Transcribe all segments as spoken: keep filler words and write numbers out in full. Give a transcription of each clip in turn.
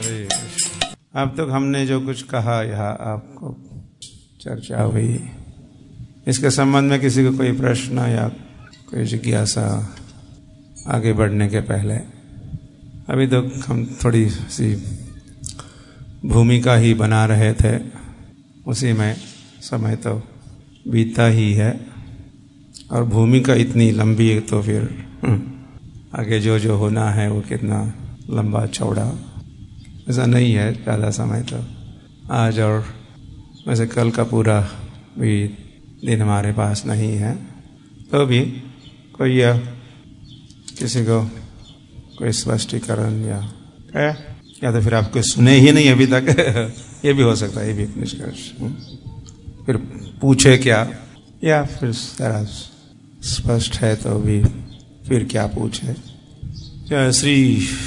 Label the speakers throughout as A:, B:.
A: हरे कृष्ण। अब तक हमने जो कुछ कहा यहाँ आपको चर्चा हुई, इसके संबंध में किसी को कोई प्रश्न या कोई जिज्ञासा आगे बढ़ने के पहले? अभी तो हम थोड़ी सी भूमिका ही बना रहे थे, उसी में समय तो बीता ही है, और भूमिका इतनी लंबी है तो फिर आगे जो जो होना है वो कितना लंबा चौड़ा, ऐसा नहीं है ज़्यादा समय तो आज, और वैसे कल का पूरा भी दिन हमारे पास नहीं है, तो भी कोई या किसी को कोई स्पष्टीकरण या है, या तो फिर आपको सुने ही नहीं अभी तक ये भी हो सकता है, ये भी एक निष्कर्ष। फिर पूछे क्या, या फिर जरा स्पष्ट है तो भी फिर क्या पूछे। श्री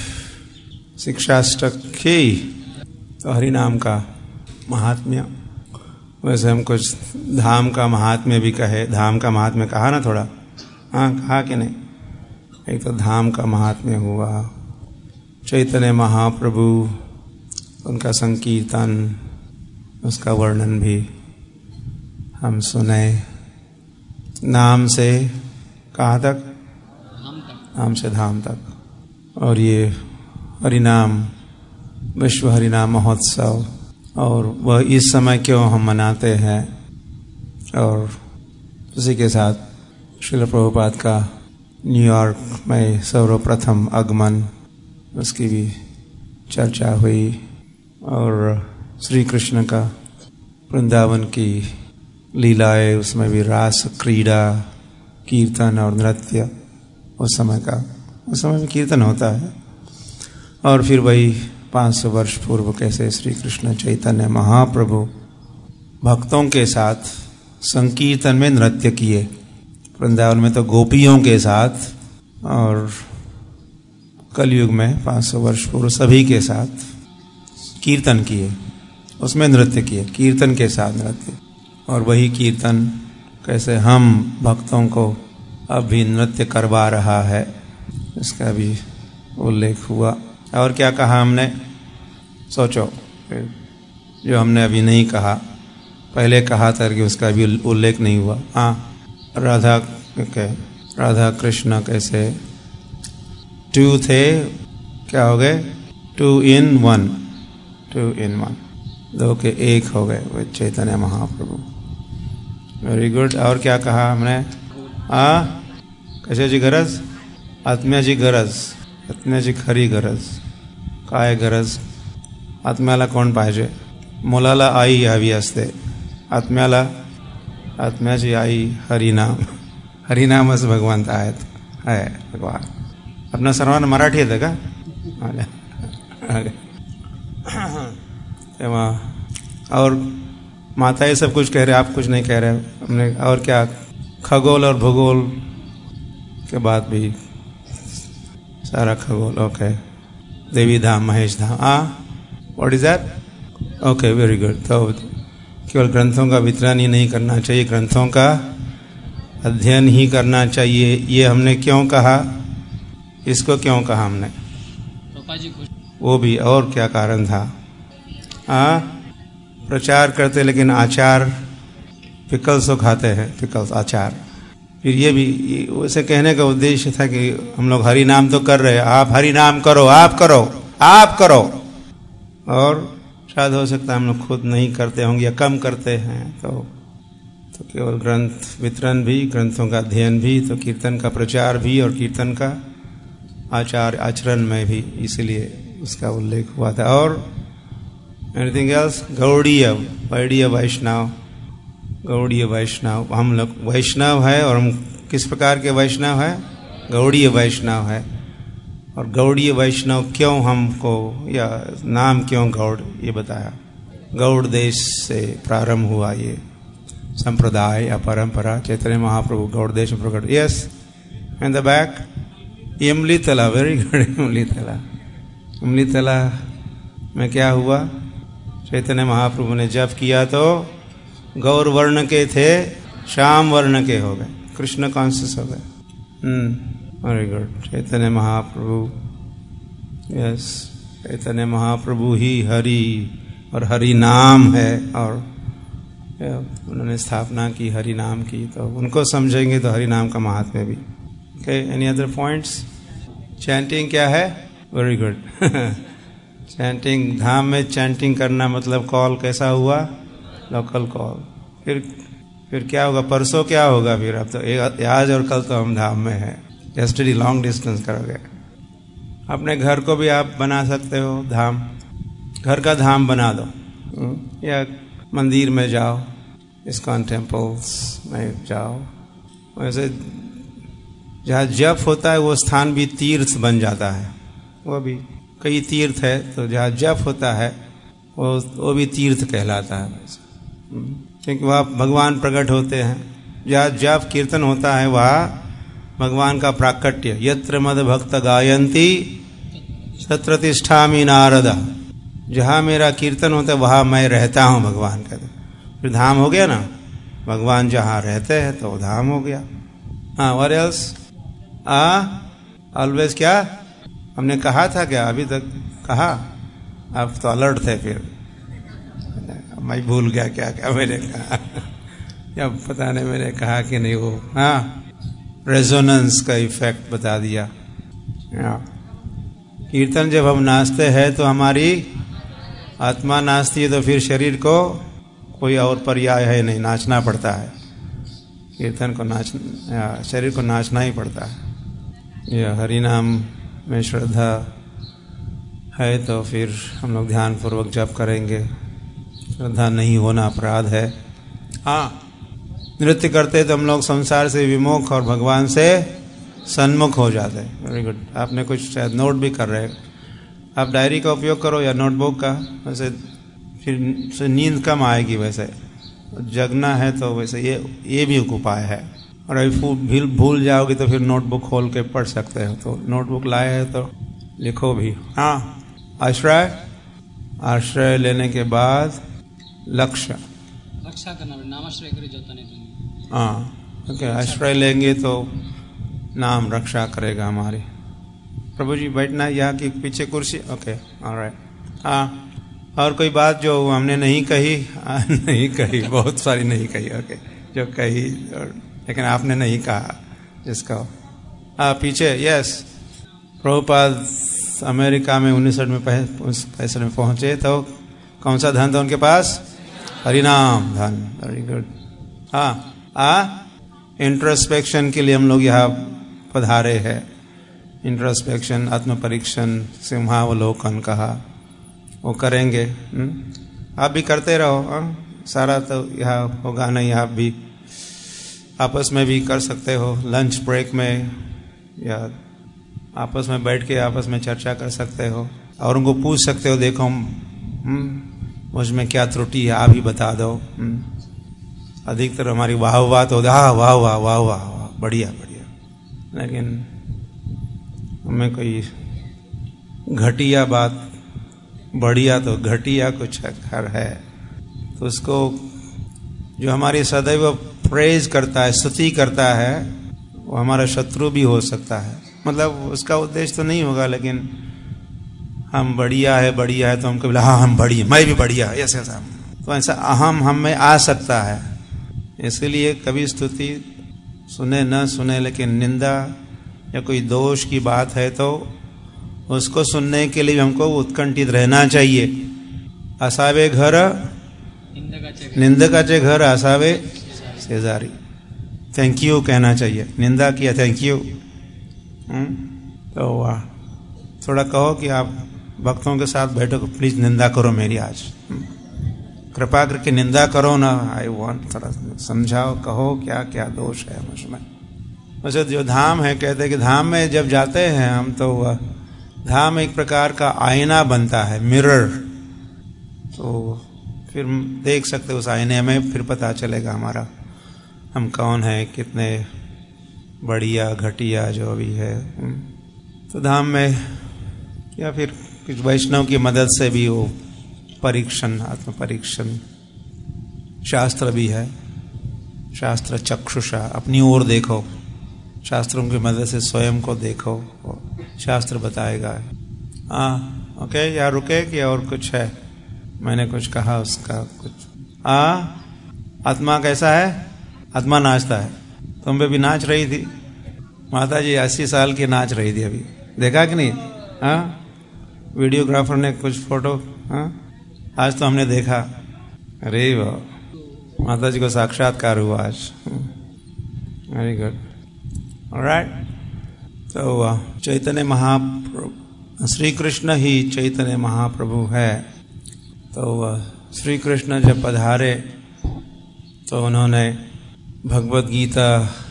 A: शिक्षाष्टक के तो हरिनाम का महात्म्य, वैसे हम कुछ धाम का महात्म्य भी कहे, धाम का महात्म्य कहा ना थोड़ा, हाँ कहा कि नहीं? एक तो धाम का महात्म्य हुआ, चैतन्य महाप्रभु, उनका संकीर्तन, उसका वर्णन भी हम सुने। नाम से कहाँ तक? नाम से धाम तक। और ये हरिनाम, विश्व हरिनाम महोत्सव, और वह इस समय क्यों हम मनाते हैं, और उसी के साथ श्रील प्रभुपाद का न्यूयॉर्क में सर्वप्रथम आगमन, उसकी भी चर्चा हुई, और श्री कृष्ण का वृंदावन की लीलाएं, उसमें भी रास क्रीड़ा, कीर्तन और नृत्य, उस समय का, उस समय में कीर्तन होता है। और फिर वही पाँच सौ वर्ष पूर्व कैसे श्री कृष्ण चैतन्य महाप्रभु भक्तों के साथ संकीर्तन में नृत्य किए, वृंदावन में तो गोपियों के साथ, और कलयुग में पाँच सौ वर्ष पूर्व सभी के साथ कीर्तन किए, उसमें नृत्य किए, कीर्तन के साथ नृत्य। और वही कीर्तन कैसे हम भक्तों को अब भी नृत्य करवा रहा है, इसका भी उल्लेख हुआ। और क्या कहा हमने? सोचो, जो हमने अभी नहीं कहा, पहले कहा था कि उसका भी उल्लेख नहीं हुआ। हाँ, राधा के राधा कृष्ण कैसे टू थे, क्या हो गए? Two in one, two in one, दो के एक हो गए वो चैतन्य महाप्रभु। Very good. और क्या कहा हमने? आ कैसे जी गरज? आत्म्या जी गरज, आत्म्या जी खरी गरज, काय गरज? आत्म्याला कोण पाहिजे? मुलाला आई हवी असते, आत्म्याला आत्म्याची आई हरिनाम, हरिनामच भगवंत आहेत, आहे भगवान। अपना सर्वांना मराठी येतं का? तेव्हा और माता ये सब कुछ कह रहे, आप कुछ नहीं कह रहे हमने। और क्या? खगोल और भूगोल के बाद भी सारा खगोल, ओके। देवी धाम, महेश धाम, हाँ, what is that? Okay, very good. तो केवल ग्रंथों का वितरण ही नहीं करना चाहिए, ग्रंथों का अध्ययन ही करना चाहिए। ये हमने क्यों कहा? इसको क्यों कहा हमने? वो भी, और क्या कारण था? हाँ, प्रचार करते लेकिन आचार, पिकल्स तो खाते हैं, पिकल्स आचार। फिर ये भी, उसे कहने का उद्देश्य था कि हम लोग हरि नाम तो कर रहे हैं, आप हरि नाम करो, आप करो, आप करो। और शायद हो सकता है हम लोग खुद नहीं करते होंगे या कम करते हैं, तो तो केवल ग्रंथ वितरण भी, ग्रंथों का अध्ययन भी, तो कीर्तन का प्रचार भी, और कीर्तन का आचार आचरण में भी, इसलिए उसका उल्लेख हुआ था। और एनीथिंग एल्स? गौड़ीय, वैड़ीय वैष्णव, गौड़ीय वैष्णव, हम लोग वैष्णव है, और हम किस प्रकार के वैष्णव है? गौड़ीय वैष्णव है। और गौड़ीय वैष्णव क्यों हमको, या नाम क्यों गौड़, ये बताया। गौड़ देश से प्रारंभ हुआ ये संप्रदाय या परंपरा, चैतन्य महाप्रभु गौड़ देश में प्रकट। यस, इन द बैक, इमली तला, वेरी गुड, इमली तला। इमली तला में क्या हुआ? चैतन्य महाप्रभु ने जप किया तो गौर वर्ण के थे, श्याम वर्ण के हो गए, कृष्ण कॉन्शियस हो गए। Hmm, very good. Chaitanya Mahaprabhu, yes, Chaitanya Mahaprabhu ही हरि और हरि नाम है, और उन्होंने स्थापना की हरि नाम की, तो उनको समझेंगे तो हरि नाम का महात्म्य भी। Okay, any other points? Chanting क्या है? Very good. चैंटिंग, धाम में चैंटिंग करना मतलब कॉल कैसा हुआ? Local call. फिर फिर क्या होगा? परसों क्या होगा फिर? अब तो आज और कल तो हम धाम में हैं। यस्टरडे लॉन्ग डिस्टेंस करोगे। अपने घर को भी आप बना सकते हो धाम, घर का धाम बना दो, या मंदिर में जाओ, इस्कॉन टेम्पल्स में जाओ। वैसे जहाँ जप होता है वो स्थान भी तीर्थ बन जाता है। वो भी कई तीर्थ है, तो जहाँ जप होता है वो वो भी तीर्थ कहलाता है वैसे, क्योंकि वहाँ भगवान प्रकट होते हैं। जहाँ जप कीर्तन होता है वहाँ भगवान का प्राकट्य। यत्र मद भक्त गायंती तत्र तिष्ठामि नारद। जहाँ मेरा कीर्तन होता है वहाँ मैं रहता हूँ, भगवान कहते। फिर धाम हो गया ना, भगवान जहाँ रहते हैं तो धाम हो गया। हाँ, व्हाट एल्स? आ ऑलवेज क्या हमने कहा था? क्या अभी तक कहा? आप तो अलर्ट थे, फिर मैं भूल गया क्या क्या मैंने कहा। या पता नहीं मैंने कहा कि नहीं। वो हाँ, रेजोनेंस का इफेक्ट बता दिया। कीर्तन जब हम नाचते हैं तो हमारी आत्मा नाचती है, तो फिर शरीर को कोई और पर्याय है नहीं, नाचना पड़ता है। कीर्तन को नाच शरीर को नाचना ही पड़ता है। यह हरि नाम में श्रद्धा है तो फिर हम लोग ध्यान पूर्वक जप करेंगे। श्रद्धा नहीं होना अपराध है। हाँ, नृत्य करते तो हम लोग संसार से विमुख और भगवान से सन्मुख हो जाते हैं। Very good. आपने कुछ शायद नोट भी कर रहे हैं। आप डायरी का उपयोग करो या नोटबुक का, वैसे फिर से नींद कम आएगी। वैसे जगना है तो वैसे ये ये भी एक उपाय है। और अभी भूल भूल जाओगे तो फिर नोटबुक खोल के पढ़ सकते हो। तो नोटबुक लाए हैं तो लिखो भी। हाँ, आश्रय आश्रय लेने के बाद लक्ष्य
B: रक्षा करना, नामाश्रय करे जाता नहीं।
A: हाँ, ओके। आश्रय लेंगे तो नाम रक्षा करेगा हमारी। प्रभु जी बैठना यहाँ की पीछे कुर्सी। Okay, alright. हाँ, और कोई बात जो हमने नहीं कही? आ, नहीं कही, बहुत सारी नहीं कही। ओके, जो कही और, लेकिन आपने नहीं कहा जिसका। हाँ, पीछे। यस, प्रभुपाद अमेरिका में उन्नीस सौ में पैंसठ में पहुंचे तो कौन सा धन था उनके पास? हरिनाम धन। Very good. हाँ, आ इंट्रोस्पेक्शन के लिए हम लोग यहाँ पधारे हैं। इंट्रोस्पेक्शन, आत्म परीक्षण, सिंहावलोकन कहा, वो करेंगे। हुँ? आप भी करते रहो। हाँ? सारा तो यहाँ होगा नहीं, आप भी आपस में भी कर सकते हो। लंच ब्रेक में या आपस में बैठ के आपस में चर्चा कर सकते हो और उनको पूछ सकते हो, देखो मुझ में क्या त्रुटि है, आप ही बता दो। अधिकतर हमारी वाह वाह तो वाह वाह वाह वाह वाह बढ़िया बढ़िया, लेकिन हमें कोई घटिया बात, बढ़िया तो घटिया कुछ अक्षर है तो उसको जो हमारी सदैव प्रेज करता है, स्तुति करता है, वो हमारा शत्रु भी हो सकता है। मतलब उसका उद्देश्य तो नहीं होगा, लेकिन हम बढ़िया है बढ़िया है तो हमको बोला हाँ हम बढ़िया, मैं भी बढ़िया, ऐसा ऐसा तो ऐसा अहम हम में आ सकता है। इसलिए कभी स्तुति सुने न सुने, लेकिन निंदा या कोई दोष की बात है तो उसको सुनने के लिए हमको उत्कंठित रहना चाहिए। असावे घर निंदकाचे घर, असावे शेजारी। थैंक यू कहना चाहिए, निंदा किया थैंक यू। तो वाह, थोड़ा कहो कि आप भक्तों के साथ बैठो, प्लीज निंदा करो मेरी, आज कृपा करके निंदा करो ना। आई वांट, थोड़ा समझाओ, कहो क्या क्या दोष है मुझमें। वैसे जो धाम है, कहते हैं कि धाम में जब जाते हैं हम तो धाम एक प्रकार का आईना बनता है, मिरर। तो फिर देख सकते उस आईने में, फिर पता चलेगा हमारा हम कौन है, कितने बढ़िया घटिया जो भी है। तो धाम में या फिर कुछ वैष्णव की मदद से भी वो परीक्षण, आत्म परीक्षण शास्त्र भी है। शास्त्र चक्षुषा, अपनी ओर देखो, शास्त्रों की मदद से स्वयं को देखो, शास्त्र बताएगा। हाँ, ओके, या रुके कि और कुछ है? मैंने कुछ कहा उसका कुछ। आ आत्मा कैसा है? आत्मा नाचता है। तुम पे भी नाच रही थी माता जी, अस्सी साल की नाच रही थी अभी, देखा कि नहीं? हाँ, वीडियोग्राफर ने कुछ फोटो, हाँ आज तो हमने देखा। अरे वाह, माता जी को साक्षात्कार हुआ आज। Very good, alright. तो चैतन्य महाप्रभु, श्री कृष्ण ही चैतन्य महाप्रभु है। तो श्री कृष्ण जब पधारे तो उन्होंने भगवत गीता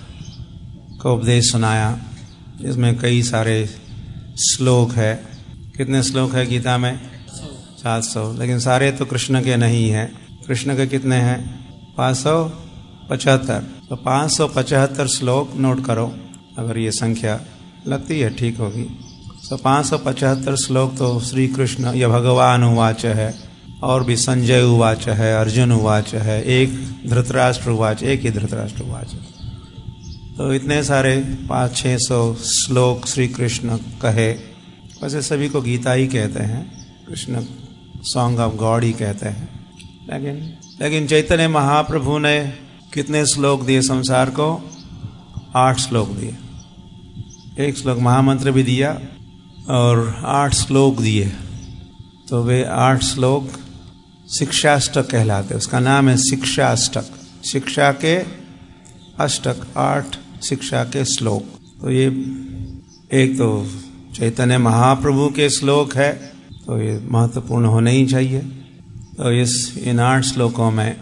A: का उपदेश सुनाया, जिसमें कई सारे श्लोक है। कितने श्लोक है गीता में? सात सौ। लेकिन सारे तो कृष्ण के नहीं हैं। कृष्ण के कितने हैं? पाँच सौ पचहत्तर। तो पाँच सौ पचहत्तर श्लोक नोट करो, अगर ये संख्या लगती है ठीक होगी। तो पाँच सौ पचहत्तर श्लोक तो श्री कृष्ण या भगवान उवाच है, और भी संजय उवाच है, अर्जुन उवाच है, एक धृतराष्ट्र उवाच, एक ही धृतराष्ट्र उवाच है। तो इतने सारे पाँच छः सौ श्लोक श्री कृष्ण कहे। वैसे सभी को गीता ही कहते हैं, कृष्ण सॉन्ग ऑफ गॉड ही कहते हैं। लेकिन लेकिन चैतन्य महाप्रभु ने कितने श्लोक दिए संसार को? आठ श्लोक दिए। एक श्लोक महामंत्र भी दिया और आठ श्लोक दिए। तो वे आठ श्लोक शिक्षाष्टक कहलाते। उसका नाम है शिक्षाष्टक। शिक्षा के अष्टक, आठ शिक्षा के श्लोक। तो ये एक तो चैतन्य महाप्रभु के श्लोक है, तो ये महत्वपूर्ण होने ही चाहिए। तो इस इन आठ श्लोकों में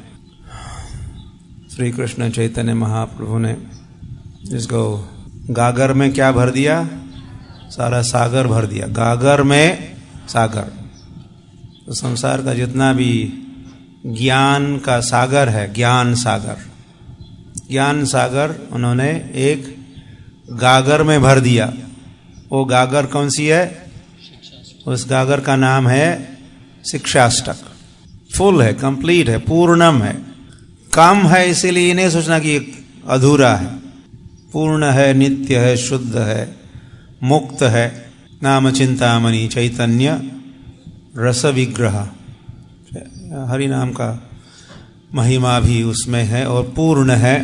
A: श्री कृष्ण चैतन्य महाप्रभु ने, जिसको गागर में क्या भर दिया? सारा सागर भर दिया। गागर में सागर। तो संसार का जितना भी ज्ञान का सागर है, ज्ञान सागर, ज्ञान सागर उन्होंने एक गागर में भर दिया। वो गागर कौन सी है? उस गागर का नाम है शिक्षाष्टक। फुल है, कंप्लीट है, पूर्णम है। कम है इसीलिए नहीं सोचना कि अधूरा है। पूर्ण है, नित्य है, शुद्ध है, मुक्त है। नाम चिंतामणि चैतन्य रस विग्रह, हरि नाम का महिमा भी उसमें है और पूर्ण है।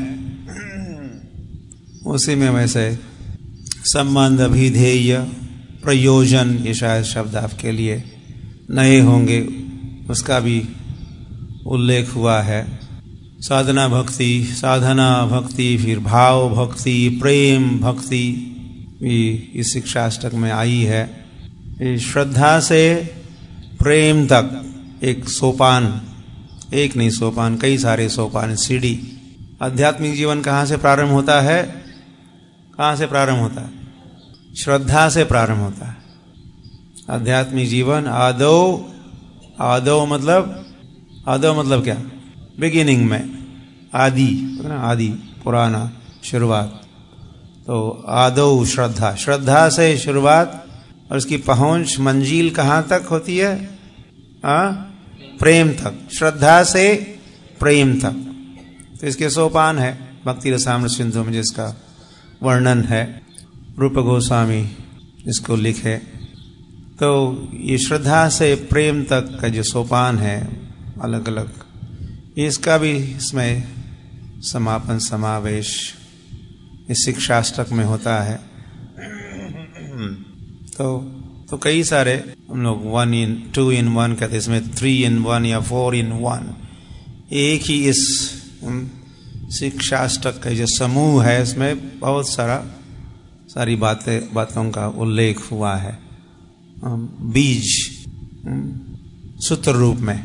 A: उसी में वैसे संबंध, अभिधेय, प्रयोजन, ये शायद शब्द आपके लिए नए होंगे, उसका भी उल्लेख हुआ है। साधना भक्ति, साधना भक्ति, फिर भाव भक्ति, प्रेम भक्ति भी इस शिक्षाष्टक में आई है। श्रद्धा से प्रेम तक एक सोपान, एक नहीं सोपान, कई सारे सोपान, सीढ़ी। आध्यात्मिक जीवन कहाँ से प्रारंभ होता है? कहाँ से प्रारंभ होता है? श्रद्धा से प्रारंभ होता है आध्यात्मिक जीवन। आदो, आदो मतलब, आदो मतलब क्या? बिगिनिंग में, आदि, आदि, पुराना, शुरुआत। तो आदो श्रद्धा, श्रद्धा से शुरुआत, और उसकी पहुंच, मंजिल कहाँ तक होती है? आ? प्रेम तक। श्रद्धा से प्रेम तक। तो इसके सोपान है। भक्ति रसामृत सिंधु में जिसका वर्णन है, रूप गोस्वामी इसको लिखे। तो ये श्रद्धा से प्रेम तक का जो सोपान है अलग अलग, इसका भी इसमें समापन, समावेश इस शिक्षाष्टक में होता है। तो तो कई सारे हम लोग one in two in one कहते, इसमें थ्री इन वन या फोर इन वन, एक ही इस शिक्षाष्टक का जो समूह है इसमें बहुत सारा सारी बातें बातों का उल्लेख हुआ है बीज सूत्र रूप में।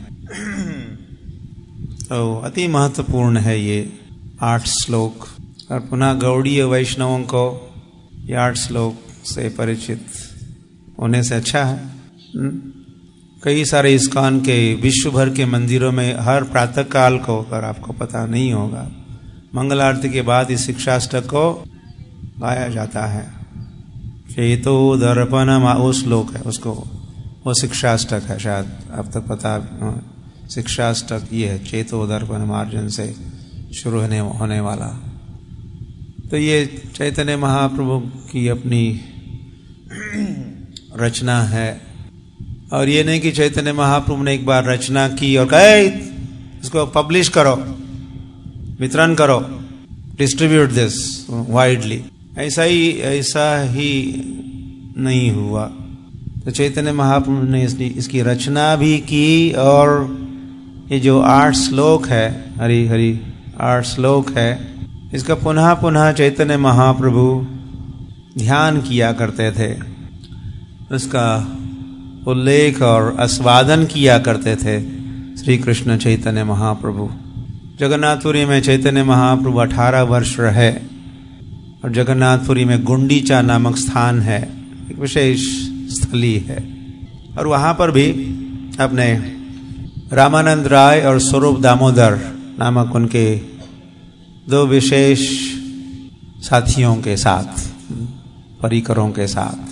A: तो अति महत्वपूर्ण है ये आठ श्लोक। और पुनः गौड़ीय वैष्णवों को ये आठ श्लोक से परिचित होने से अच्छा है। कई सारे इस्कॉन के विश्व भर के मंदिरों में हर प्रातः काल को, अगर आपको पता नहीं होगा, मंगल आरती के बाद इस शिक्षाष्टक को गाया जाता है। चेतो दर्पणम, वो श्लोक है, उसको वो शिक्षाष्टक है, शायद अब तक पता। शिक्षाष्टक ये है, चेतो दर्पण मार्जन से शुरू होने होने वाला। तो ये चैतन्य महाप्रभु की अपनी रचना है और ये नहीं कि चैतन्य महाप्रभु ने एक बार रचना की और कहे इसको पब्लिश करो, वितरण करो, डिस्ट्रीब्यूट दिस वाइडली। ऐसा ही ऐसा ही नहीं हुआ। तो चैतन्य महाप्रभु ने इसकी इसकी रचना भी की और ये जो आठ श्लोक है, हरि हरि आठ श्लोक है, इसका पुनः पुनः चैतन्य महाप्रभु ध्यान किया करते थे, उसका उल्लेख और आस्वादन किया करते थे श्री कृष्ण चैतन्य महाप्रभु। जगन्नाथपुरी में चैतन्य महाप्रभु अठारह वर्ष रहे और जगन्नाथपुरी में गुंडीचा नामक स्थान है, एक विशेष स्थली है, और वहां पर भी अपने रामानंद राय और स्वरूप दामोदर नामक उनके दो विशेष साथियों के साथ, परिकरों के साथ,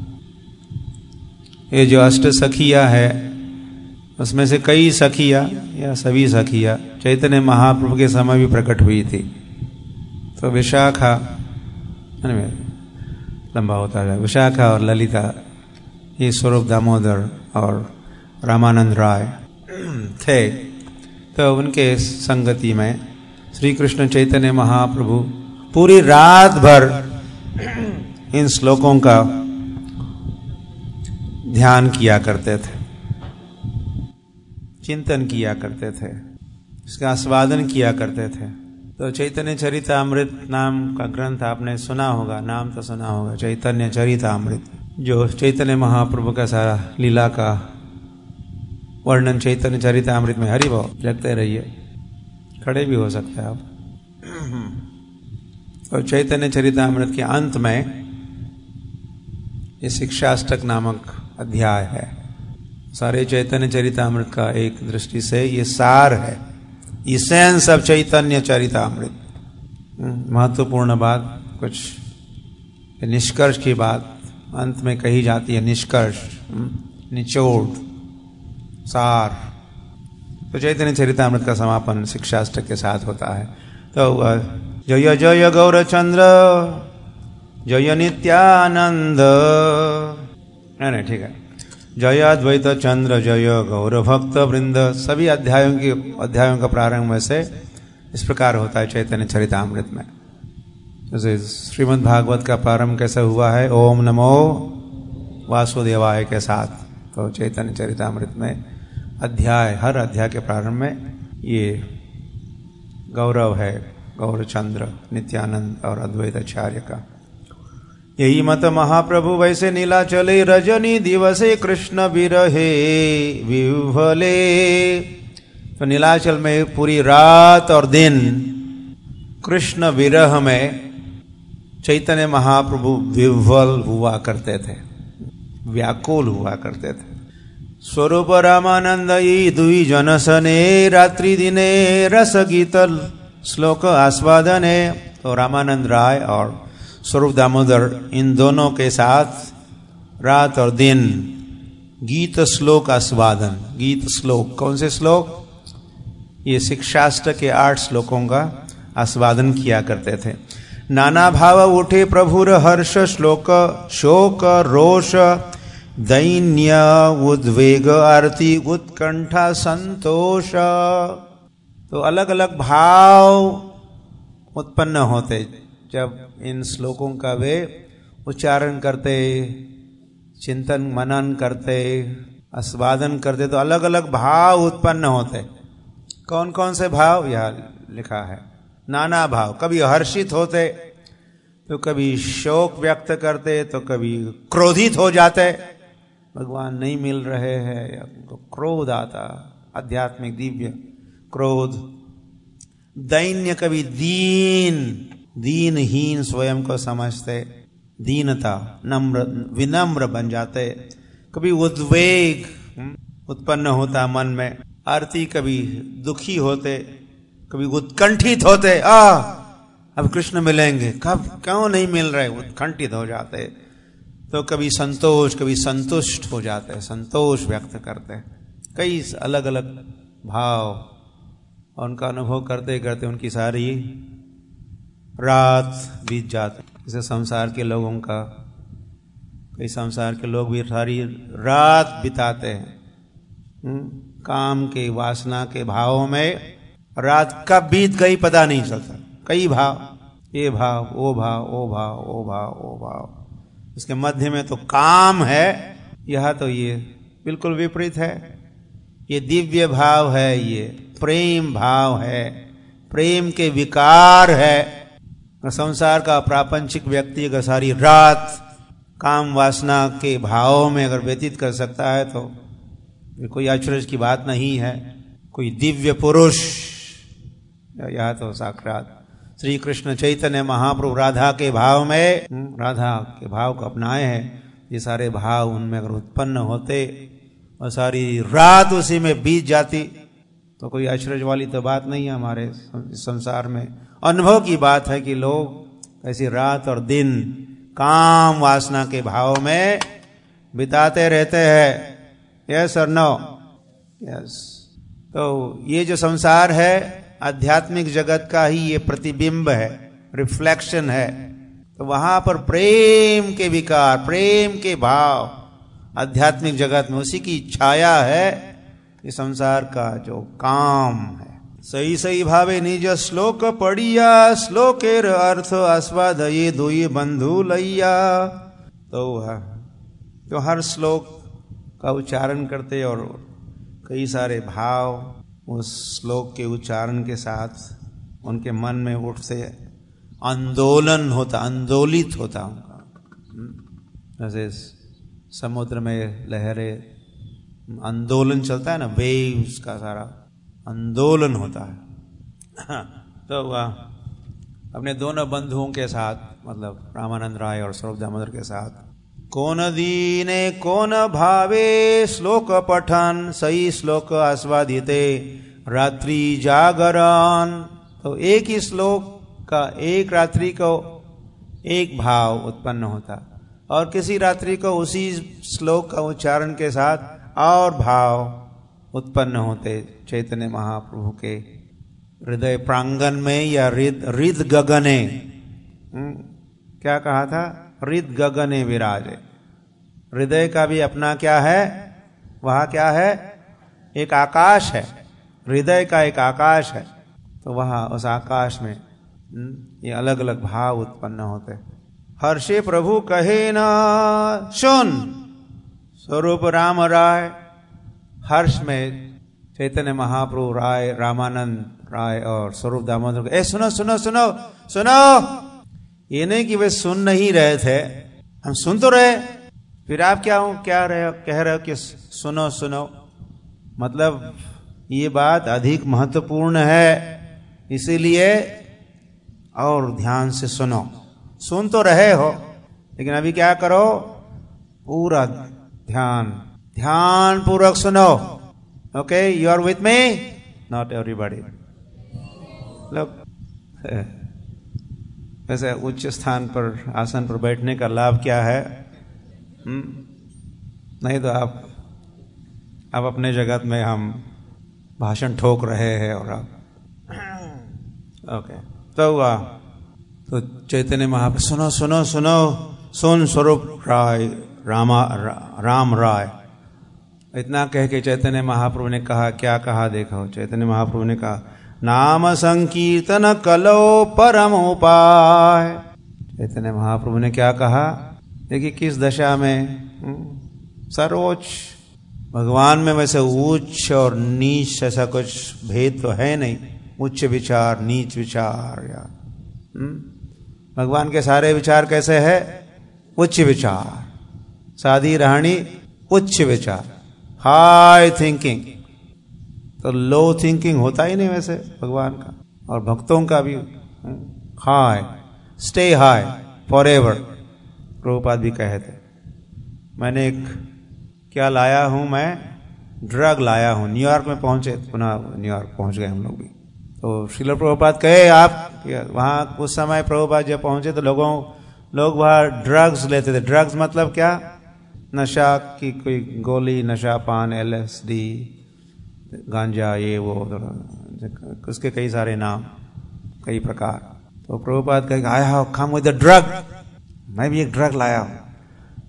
A: ये जो अष्ट सखिया है उसमें से कई सखिया या सभी सखिया चैतन्य महाप्रभु के समय भी प्रकट हुई थी। तो विशाखा, लंबा होता है, विशाखा और ललिता, ये स्वरूप दामोदर और रामानंद राय थे। तो उनके संगति में श्री कृष्ण चैतन्य महाप्रभु पूरी रात भर इन श्लोकों का ध्यान किया करते थे, चिंतन किया करते थे, इसका आस्वादन किया करते थे। तो चैतन्य चरितामृत नाम का ग्रंथ आपने सुना होगा, नाम तो सुना होगा, चैतन्य चरितामृत, जो चैतन्य महाप्रभु का सारा लीला का वर्णन चैतन्य चरितामृत में। हरि भाव लगते रहिए, खड़े भी हो सकते हैं आप। और चैतन्य चरितामृत के अंत में ये शिक्षाष्टक नामक अध्याय है। सारे चैतन्य चरितामृत का एक दृष्टि से ये सार है, इसेंस ऑफ चैतन्य चरितामृत। महत्वपूर्ण बात, कुछ निष्कर्ष की बात अंत में कही जाती है, निष्कर्ष, निचोड़, सार। तो चैतन्य चरितामृत का समापन शिक्षाष्टक के साथ होता है। तो जय जय गौरचंद्र जय नित्यानंद, नहीं ठीक है, जय अद्वैत चंद्र जय गौर भक्त वृंद। सभी अध्यायों की अध्यायों का प्रारंभ वैसे इस प्रकार होता है चैतन्य चरितामृत में। जैसे श्रीमद् भागवत का प्रारंभ कैसा हुआ है, ओम नमो वासुदेवाय के साथ। तो चैतन्य चरितामृत में अध्याय, हर अध्याय के प्रारंभ में ये गौरव है, गौरचंद्र, नित्यानंद और अद्वैत आचार्य का। यही मत महाप्रभु वैसे नीलाचले रजनी दिवसे कृष्ण विरहे विह्वले। तो नीलाचल में पूरी रात और दिन कृष्ण विरह में चैतन्य महाप्रभु विह्वल हुआ करते थे, व्याकुल हुआ करते थे। स्वरूप रामानंद ये दुई जनसने रात्रि दिने रस गीतल श्लोक आस्वादने। तो रामानंद राय और स्वरूप दामोदर, इन दोनों के साथ रात और दिन गीत श्लोक आस्वादन। गीत श्लोक कौन से श्लोक? ये शिक्षाष्टक के आठ श्लोकों का आस्वादन किया करते थे। नाना भाव उठे प्रभुर हर्ष श्लोक शोक रोष दैन्य उद्वेग आरती उत्कंठा संतोष। तो अलग अलग भाव उत्पन्न होते जब इन श्लोकों का वे उच्चारण करते, चिंतन मनन करते, आस्वादन करते, तो अलग अलग भाव उत्पन्न होते। कौन कौन से भाव यहाँ लिखा है? नाना भाव। कभी हर्षित होते तो कभी शोक व्यक्त करते, तो कभी क्रोधित हो जाते, भगवान नहीं मिल रहे हैं, या उनको क्रोध आता, आध्यात्मिक दिव्य क्रोध। दैन्य, कभी दीन, दीनहीन स्वयं को समझते, दीनता, नम्र, विनम्र बन जाते। कभी उद्वेग उत्पन्न होता मन में, आरती, कभी दुखी होते, कभी उत्कंठित होते, आ अब कृष्ण मिलेंगे, कब, क्यों नहीं मिल रहे, उत्कंठित हो जाते। तो कभी संतोष, कभी संतुष्ट हो जाते, संतोष व्यक्त करते। कई अलग अलग भाव, और उनका अनुभव करते करते उनकी सारी रात बीत जाती। जैसे संसार के लोगों का कई संसार के लोग भी सारी रात बिताते हैं काम के वासना के भावों में, रात कब बीत गई पता नहीं चलता। कई भाव, ये भाव, वो भाव, वो भाव, वो भाव, वो भाव, इसके मध्य में तो काम है। यह तो ये बिल्कुल विपरीत है। ये दिव्य भाव है, ये प्रेम भाव है, प्रेम के विकार है। संसार का प्रापंचिक व्यक्ति अगर सारी रात काम वासना के भावों में अगर व्यतीत कर सकता है तो कोई आश्चर्य की बात नहीं है। कोई दिव्य पुरुष, यह तो साक्षात श्री कृष्ण चैतन्य महाप्रभु राधा के भाव में, राधा के भाव को अपनाए हैं। ये सारे भाव उनमें अगर उत्पन्न होते और सारी रात उसी में बीत जाती तो कोई आश्चर्य वाली तो बात नहीं है। हमारे संसार में अनुभव की बात है कि लोग ऐसी रात और दिन काम वासना के भाव में बिताते रहते हैं। यस और नो? यस। तो ये जो संसार है आध्यात्मिक जगत का ही ये प्रतिबिंब है, रिफ्लेक्शन है। तो वहां पर प्रेम के विकार, प्रेम के भाव आध्यात्मिक जगत में उसी की छाया है। ये संसार का जो काम है। सही सही भावे निज श्लोक पढ़िया, श्लोकेर अर्थ आस्वाद ये दुई बंधु लैया। तो तो हर श्लोक का उच्चारण करते और कई सारे भाव उस श्लोक के उच्चारण के साथ उनके मन में उठते, आंदोलन होता, आंदोलित होता उनका। जैसे समुद्र में लहरें, आंदोलन चलता है ना, वेव्स का सारा आंदोलन होता है। तो वह अपने दोनों बंधुओं के साथ, मतलब रामानंद राय और स्वरूप दामोदर के साथ, कौन दीने कौन भावे श्लोक पठन सही श्लोक आस्वादिते रात्रि जागरण। तो एक ही श्लोक का एक रात्रि को एक भाव उत्पन्न होता और किसी रात्रि को उसी श्लोक का उच्चारण के साथ और भाव उत्पन्न होते चैतन्य महाप्रभु के हृदय प्रांगण में या रिद रिद गगने। क्या कहा था? रिद गगने विराजे। हृदय का भी अपना क्या है? वहां क्या है? एक आकाश है। हृदय का एक आकाश है। तो वहां उस आकाश में ये अलग अलग भाव उत्पन्न होते। हर्षे प्रभु कहे ना सुन स्वरूप राम राय। हर्ष में चैतन्य महाप्रभु राय, रामानंद राय और स्वरूप दामोदर, ए सुनो सुनो सुनो सुनो। ये नहीं कि वे सुन नहीं रहे थे, हम सुन तो रहे, फिर आप क्या हो क्या रहे कह रहे हो कि सुनो सुनो। मतलब ये बात अधिक महत्वपूर्ण है, इसीलिए और ध्यान से सुनो। सुन तो रहे हो लेकिन अभी क्या करो? पूरा ध्यान ध्यान पूर्वक सुनो। Okay, you are with me? Not everybody. लोग वैसे उच्च स्थान पर, आसन पर बैठने का लाभ क्या है? हुँ? नहीं तो आप अब अपने जगत में हम भाषण ठोक रहे हैं और आप ओके। तो हुआ तो चैतन्य महाप्रभु, सुनो सुनो सुनो सुन स्वरूप राय रामा रा, राम राय। इतना कह के चैतन्य महाप्रभु ने कहा, क्या कहा देखो? चैतन्य महाप्रभु ने कहा, नाम संकीर्तन कलो परम उपाय। चैतन्य महाप्रभु ने क्या कहा? देखिए किस दशा में, सर्वोच्च। भगवान में वैसे उच्च और नीच ऐसा कुछ भेद तो है नहीं, उच्च विचार नीच विचार या भगवान के सारे विचार कैसे है? उच्च विचार। साधी राहणी उच्च विचार, हाई थिंकिंग। तो लो थिंकिंग होता ही नहीं वैसे भगवान का, और भक्तों का भी high, stay high forever. Prabhupada भी कहे थे। मैंने एक क्या लाया हूं मैं? ड्रग लाया हूं। न्यूयॉर्क में पहुंचे, पुनः न्यूयॉर्क पहुंच गए हम लोग भी। तो श्रील प्रभुपाद कहे, आप वहां उस समय प्रभुपाद जब पहुंचे तो लोगों लोग वहां ड्रग्स लेते थे। ड्रग्स मतलब क्या? नशा की कोई गोली, नशा पान, एल एस डी, गांजा, ये वो, उसके कई सारे नाम, कई प्रकार। तो प्रभुपाद कहे, I have come with the drug. मैं भी एक ड्रग लाया हूं।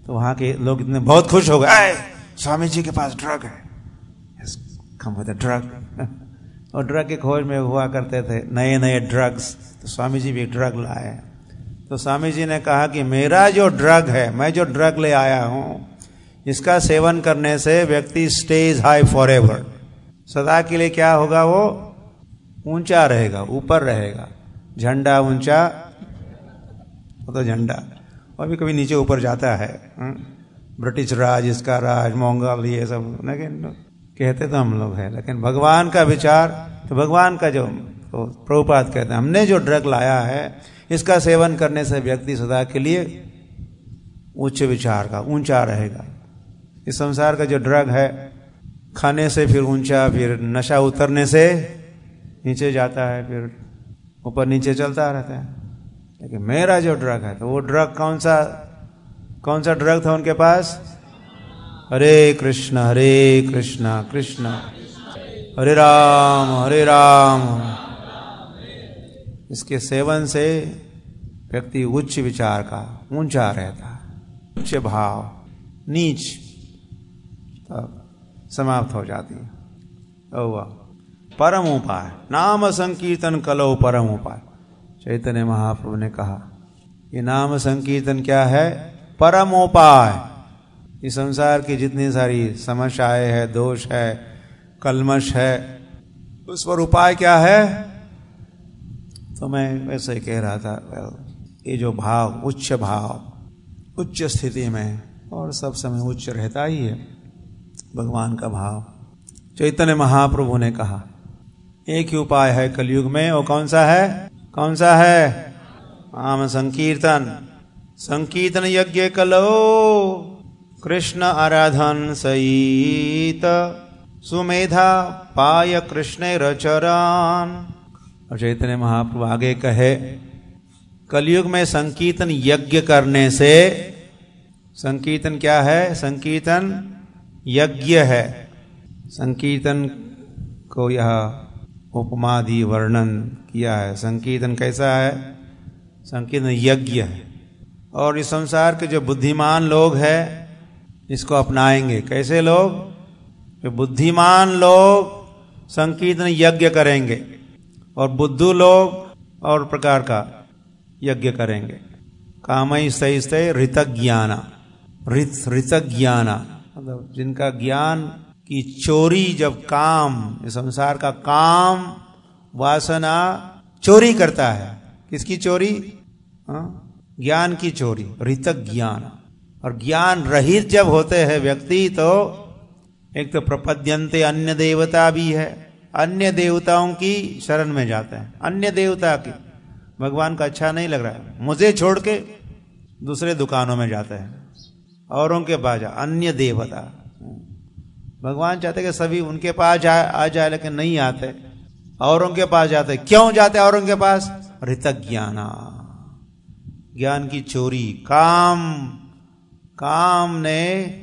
A: तो वहां के लोग इतने बहुत खुश हो गए, स्वामी जी के पास ड्रग है, कम विद ड्रग। और ड्रग की खोज में हुआ करते थे नए नए ड्रग्स, तो स्वामी जी भी ड्रग लाए। तो स्वामी जी ने कहा कि मेरा जो ड्रग है, मैं जो ड्रग ले आया हूं, इसका सेवन करने से व्यक्ति स्टेज हाई फॉर एवर, सदा के लिए क्या होगा, वो ऊंचा रहेगा, ऊपर रहेगा। झंडा ऊंचा, वो तो झंडा, और भी कभी नीचे ऊपर जाता है। ब्रिटिश राज, इसका राज, मंगोल, ये सब, लेकिन कहते तो हम लोग हैं, लेकिन भगवान का विचार, तो भगवान का जो तो प्रभुपाद कहते हैं, हमने जो ड्रग लाया है, इसका सेवन करने से व्यक्ति सदा के लिए उच्च विचार का, ऊंचा रहेगा। इस संसार का जो ड्रग है, खाने से फिर ऊंचा, फिर नशा उतरने से नीचे जाता है, फिर ऊपर नीचे चलता रहता है। लेकिन मेरा जो ड्रग है, तो वो ड्रग कौन सा कौन सा ड्रग था उनके पास? हरे कृष्ण हरे कृष्ण कृष्ण हरे राम हरे राम। इसके सेवन से व्यक्ति उच्च विचार का, ऊंचा रहता है। उच्च भाव, नीच तब समाप्त हो जाती है। ओ परम उपाय, नाम संकीर्तन कलो परम उपाय। चैतन्य महाप्रभु ने कहा, ये नाम संकीर्तन क्या है? परम उपाय। इस संसार की जितनी सारी समस्याएं है, दोष है, कलमश है, उस पर उपाय क्या है? तो मैं वैसे ही कह रहा था, ये जो भाव, उच्च भाव, उच्च स्थिति में, और सब समय उच्च रहता ही है भगवान का भाव। चैतन्य महाप्रभु ने कहा, एक ही उपाय है कलयुग में, वो कौन सा है? कौन सा है? नाम संकीर्तन। संकीर्तन यज्ञ कलो कृष्ण आराधन सहित सुमेधा पाय कृष्ण रचरान। और चैतन्य महाप्रभु आगे कहे, कलयुग में संकीर्तन यज्ञ करने से, संकीर्तन क्या है? संकीर्तन यज्ञ है। संकीर्तन को यह उपमादि वर्णन किया है। संकीर्तन कैसा है? संकीर्तन यज्ञ है। और इस संसार के जो बुद्धिमान लोग हैं, इसको अपनाएंगे। कैसे लोग? जो बुद्धिमान लोग संकीर्तन यज्ञ करेंगे, और बुद्धू लोग और प्रकार का यज्ञ करेंगे। कामई सहिस्ते ऋतज्ञाना, ऋत ऋतज्ञाना, मतलब जिनका ज्ञान की चोरी, जब काम, इस संसार का काम, वासना चोरी करता है। किसकी चोरी? हाँ, ज्ञान की चोरी, ऋतज्ञान। और ज्ञान रहित जब होते हैं व्यक्ति, तो एक तो प्रपद्यन्ते, अन्य देवता भी है, अन्य देवताओं की शरण में जाते हैं। अन्य देवता की, भगवान का अच्छा नहीं लग रहा है, मुझे छोड़ के दूसरे दुकानों में जाते हैं, औरों के पास जा, अन्य देवता। भगवान चाहते कि सभी उनके पास जाए, आ जाए, लेकिन नहीं आते, औरों के पास जाते। क्यों जाते औरों के पास? ऋतज्ञाना, ज्ञान की चोरी। काम काम ने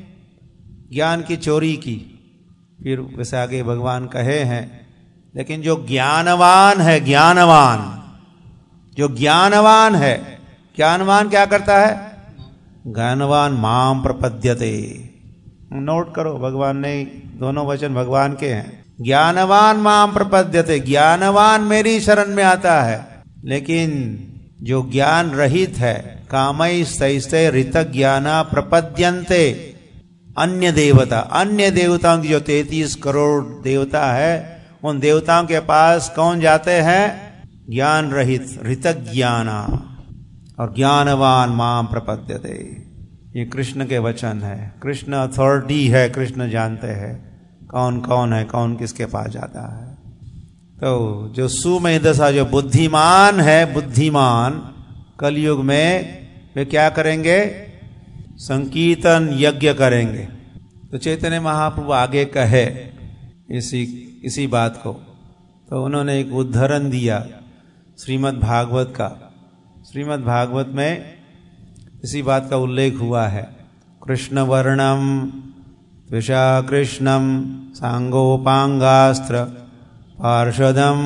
A: ज्ञान की चोरी की। फिर वैसे आगे भगवान कहे हैं, लेकिन जो ज्ञानवान है, ज्ञानवान जो ज्ञानवान है, ज्ञानवान क्या करता है? ज्ञानवान माम प्रपद्यते। नोट करो, भगवान ने, दोनों वचन भगवान के हैं। ज्ञानवान माम प्रपद्यते, ज्ञानवान मेरी शरण में आता है। लेकिन जो ज्ञान रहित है, कामई सैसे ऋतज्ञाना प्रपद्यन्ते अन्य देवता, अन्य देवताओं की जो तैतीस करोड़ देवता है, उन देवताओं के पास कौन जाते हैं? ज्ञान रहित, ऋतज्ञाना। और ज्ञानवान माम प्रपद्यते, ये कृष्ण के वचन है। कृष्ण अथॉरिटी है, कृष्ण जानते हैं कौन कौन है, कौन किसके पास जाता है। तो जो सुमेधसा, जो बुद्धिमान है, बुद्धिमान कलयुग में वे क्या करेंगे? संकीर्तन यज्ञ करेंगे। तो चैतन्य महाप्रभु आगे कहे इसी इसी बात को। तो उन्होंने एक उदाहरण दिया श्रीमद् भागवत का। श्रीमद् भागवत में इसी बात का उल्लेख हुआ है। कृष्ण वर्णम त्विषा कृष्णम सांगोपांगास्त्र पार्षदम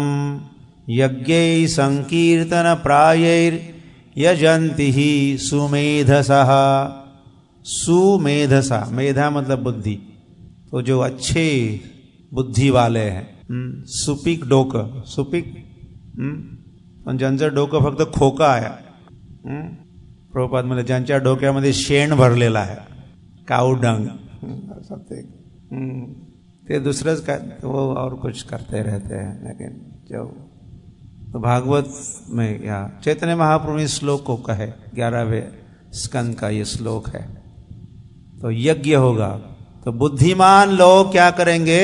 A: यज्ञै संकीर्तन प्रायैर यजन्ति ही सुमेधसः। सुमेधसा, मेधा मतलब बुद्धि, तो जो अच्छे बुद्धि वाले हैं. सुपीक डोकं, सुपीक पण ज्यांचं डोकं फक्त खोका आहे, प्रभुपाद मध्ये ज्यांच्या डोक्यामध्ये शेण भरलेला आहे, कावडंग, ते दूसरंच काय, वो और कुछ करते रहते हैं. लेकिन जो तो भागवत में या चैतन्य महाप्रभु इस श्लोक को कहे, ग्यारहवें स्कंद का ये श्लोक है. तो यज्ञ होगा, तो बुद्धिमान लोग क्या करेंगे,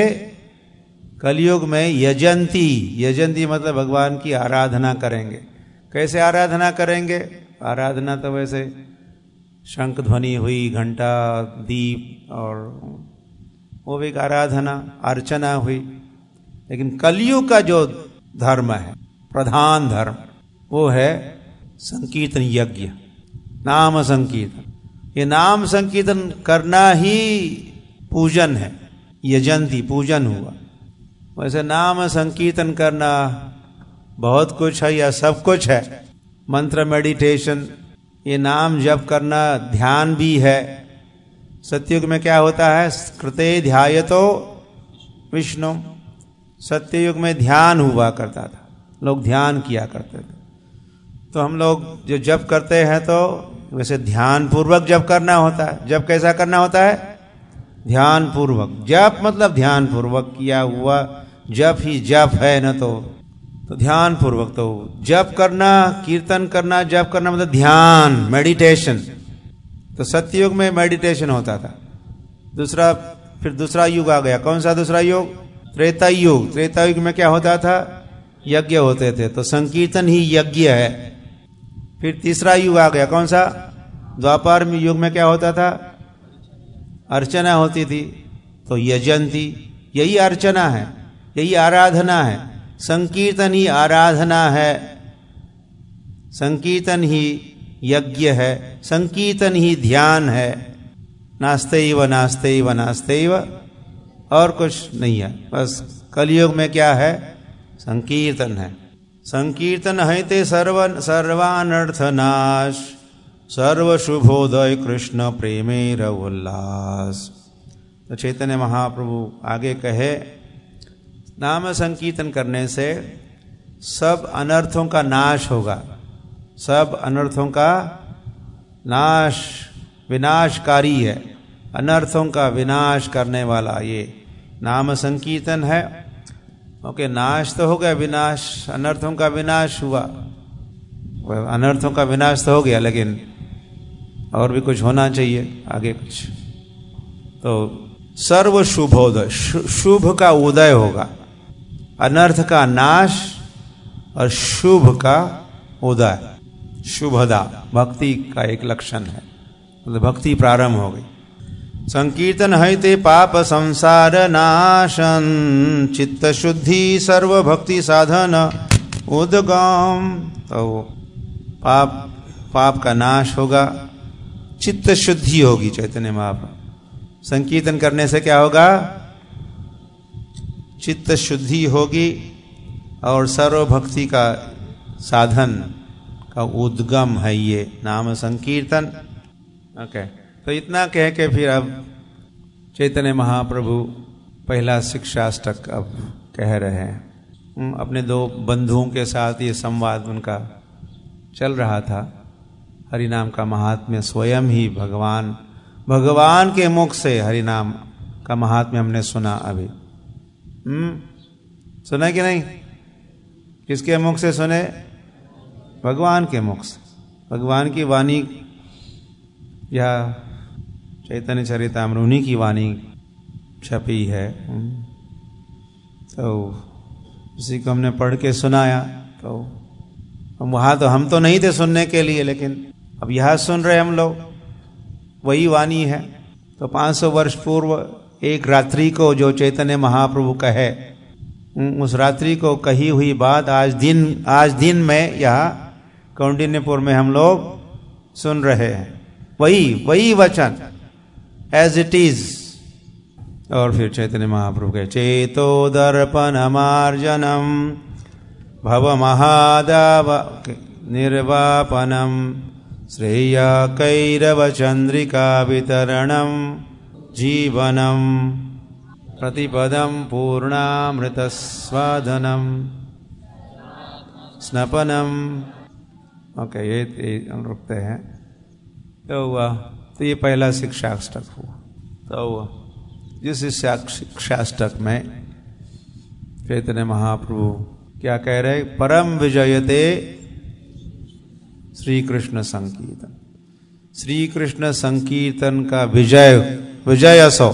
A: कलयुग में यजंती, यजंती मतलब भगवान की आराधना करेंगे. कैसे आराधना करेंगे, आराधना तो वैसे शंख ध्वनि हुई, घंटा, दीप, और वो भी एक आराधना, अर्चना हुई. लेकिन कलयुग का जो धर्म है, प्रधान धर्म, वो है संकीर्तन यज्ञ, नाम संकीर्तन. ये नाम संकीर्तन करना ही पूजन है. यजंती पूजन हुआ. वैसे नाम संकीर्तन करना बहुत कुछ है या सब कुछ है. मंत्र मेडिटेशन, ये नाम जप करना ध्यान भी है. सतयुग में क्या होता है, कृते ध्यायतो विष्णु. सत्ययुग में ध्यान हुआ करता था, लोग ध्यान किया करते थे. तो हम लोग जो जप करते हैं तो वैसे ध्यान पूर्वक जप करना होता है. जप कैसा करना होता है, ध्यान पूर्वक. जप मतलब ध्यान पूर्वक किया हुआ जप ही जप है न, तो तो ध्यान पूर्वक. तो जप करना, कीर्तन करना, जप करना मतलब ध्यान, मेडिटेशन. तो सत्ययुग में मेडिटेशन होता था. दूसरा, फिर दूसरा युग आ गया. कौन सा दूसरा युग, त्रेता युग. त्रेता युग में क्या होता था, यज्ञ होते थे. तो संकीर्तन ही यज्ञ है. फिर तीसरा युग आ गया, कौन सा, द्वापर युग में क्या होता था, अर्चना होती थी. तो यजंती, यही अर्चना है, यही आराधना है. संकीर्तन ही आराधना है, संकीर्तन ही यज्ञ है, संकीर्तन ही ध्यान है. नास्तेव नास्तेव नास्तेव, और कुछ नहीं है. बस कलयुग में क्या है, संकीर्तन है. संकीर्तन है ते सर्व सर्वानर्थ नाश, सर्व शुभोदय कृष्ण प्रेमेर उल्लास. तो चैतन्य महाप्रभु आगे कहे, नाम संकीर्तन करने से सब अनर्थों का नाश होगा. सब अनर्थों का नाश, विनाशकारी है. अनर्थों का विनाश करने वाला ये नाम संकीर्तन है. ओके, नाश तो हो गया, विनाश, अनर्थों का विनाश हुआ. अनर्थों का विनाश तो हो गया, लेकिन और भी कुछ होना चाहिए आगे कुछ. तो सर्व शुभोदय, शुभ का उदय होगा. अनर्थ का नाश और शुभ का उदय. शुभदा भक्ति का एक लक्षण है, मतलब भक्ति प्रारंभ हो गई. संकीर्तन है ते पाप संसार नाशन, चित्त शुद्धि सर्व भक्ति साधन उद्गम. तो पाप पाप का नाश होगा, चित्त शुद्धि होगी. चैतन्य महाप्रभु, संकीर्तन करने से क्या होगा, चित्त शुद्धि होगी और सर्व भक्ति का साधन का उद्गम है ये नाम संकीर्तन. ओके, तो इतना कह के फिर अब चैतन्य महाप्रभु पहला शिक्षाष्टक अब कह रहे हैं. अपने दो बंधुओं के साथ ये संवाद उनका चल रहा था. हरिनाम का महात्म्य स्वयं ही भगवान भगवान के मुख से हरिनाम का महात्म्य हमने सुना. अभी हम्म सुना कि नहीं, किसके मुख से सुने, भगवान के मुख से. भगवान की वाणी या चैतन्य चरितामृत उन्हीं की वाणी छपी है. तो उसी को हमने पढ़ के सुनाया. तो हम वहाँ तो हम तो नहीं थे सुनने के लिए, लेकिन अब यहाँ सुन रहे हम लोग, वही वाणी है. तो पाँच सौ वर्ष पूर्व एक रात्रि को जो चैतन्य महाप्रभु कहे, उस रात्रि को कही हुई बात आज दिन आज दिन में यहाँ कौंडिन्यपुर में हम लोग सुन रहे हैं. वही वही वचन एज इट इज. और फिर चैतन्य महाप्रभु के चेतो दर्पण मार्जनम भव महादाव निर्वापनम श्रेयकैरवचन्द्रिका वितरणं जीवनं प्रतिपदं पूर्णामृतस्वादनं स्नपनम। ओके, ये, ये हम रुकते हैं। तो हुआ, तो ये पहला शिक्षाष्टक हुआ। तो हुआ जिस शिक्षाष्टक में चैतन्य महाप्रभु क्या कह रहे, परम विजयते श्री कृष्ण संकीर्तन। श्री कृष्ण संकीर्तन का विजय, विजय असो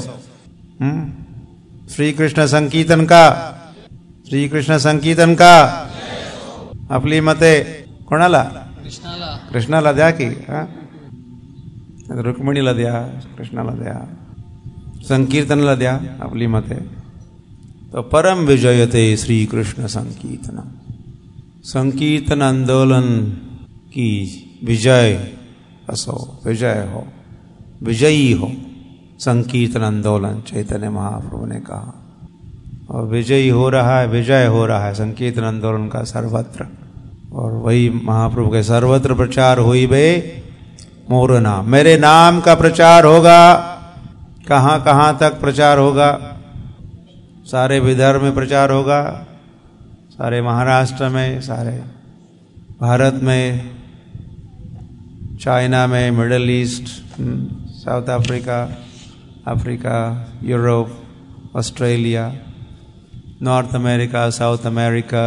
A: श्री कृष्ण संकीर्तन का, श्री कृष्ण संकीर्तन का आपली मते कोणाला?
B: कृष्णाला.
A: कृष्णाला द्या की, रुक्मिणीला द्या, कृष्णाला द्या, संकीर्तनला द्या आपली मते. तो परम विजयते श्री कृष्ण संकीर्तन. संकीर्तन आंदोलन की विजय असो, विजय हो, विजयी हो संकीर्तन आंदोलन, चैतन्य महाप्रभु ने कहा. और विजयी हो रहा है, विजय हो रहा है संकीर्तन आंदोलन का सर्वत्र. और वही महाप्रभु के सर्वत्र प्रचार हुई बे मोर नाम, मेरे नाम का प्रचार होगा. कहाँ कहाँ तक प्रचार होगा? सारे विदर्भ में प्रचार होगा, सारे महाराष्ट्र में, सारे भारत में, चाइना में, middle east, south Africa, Africa, Europe, Australia, north America, south America,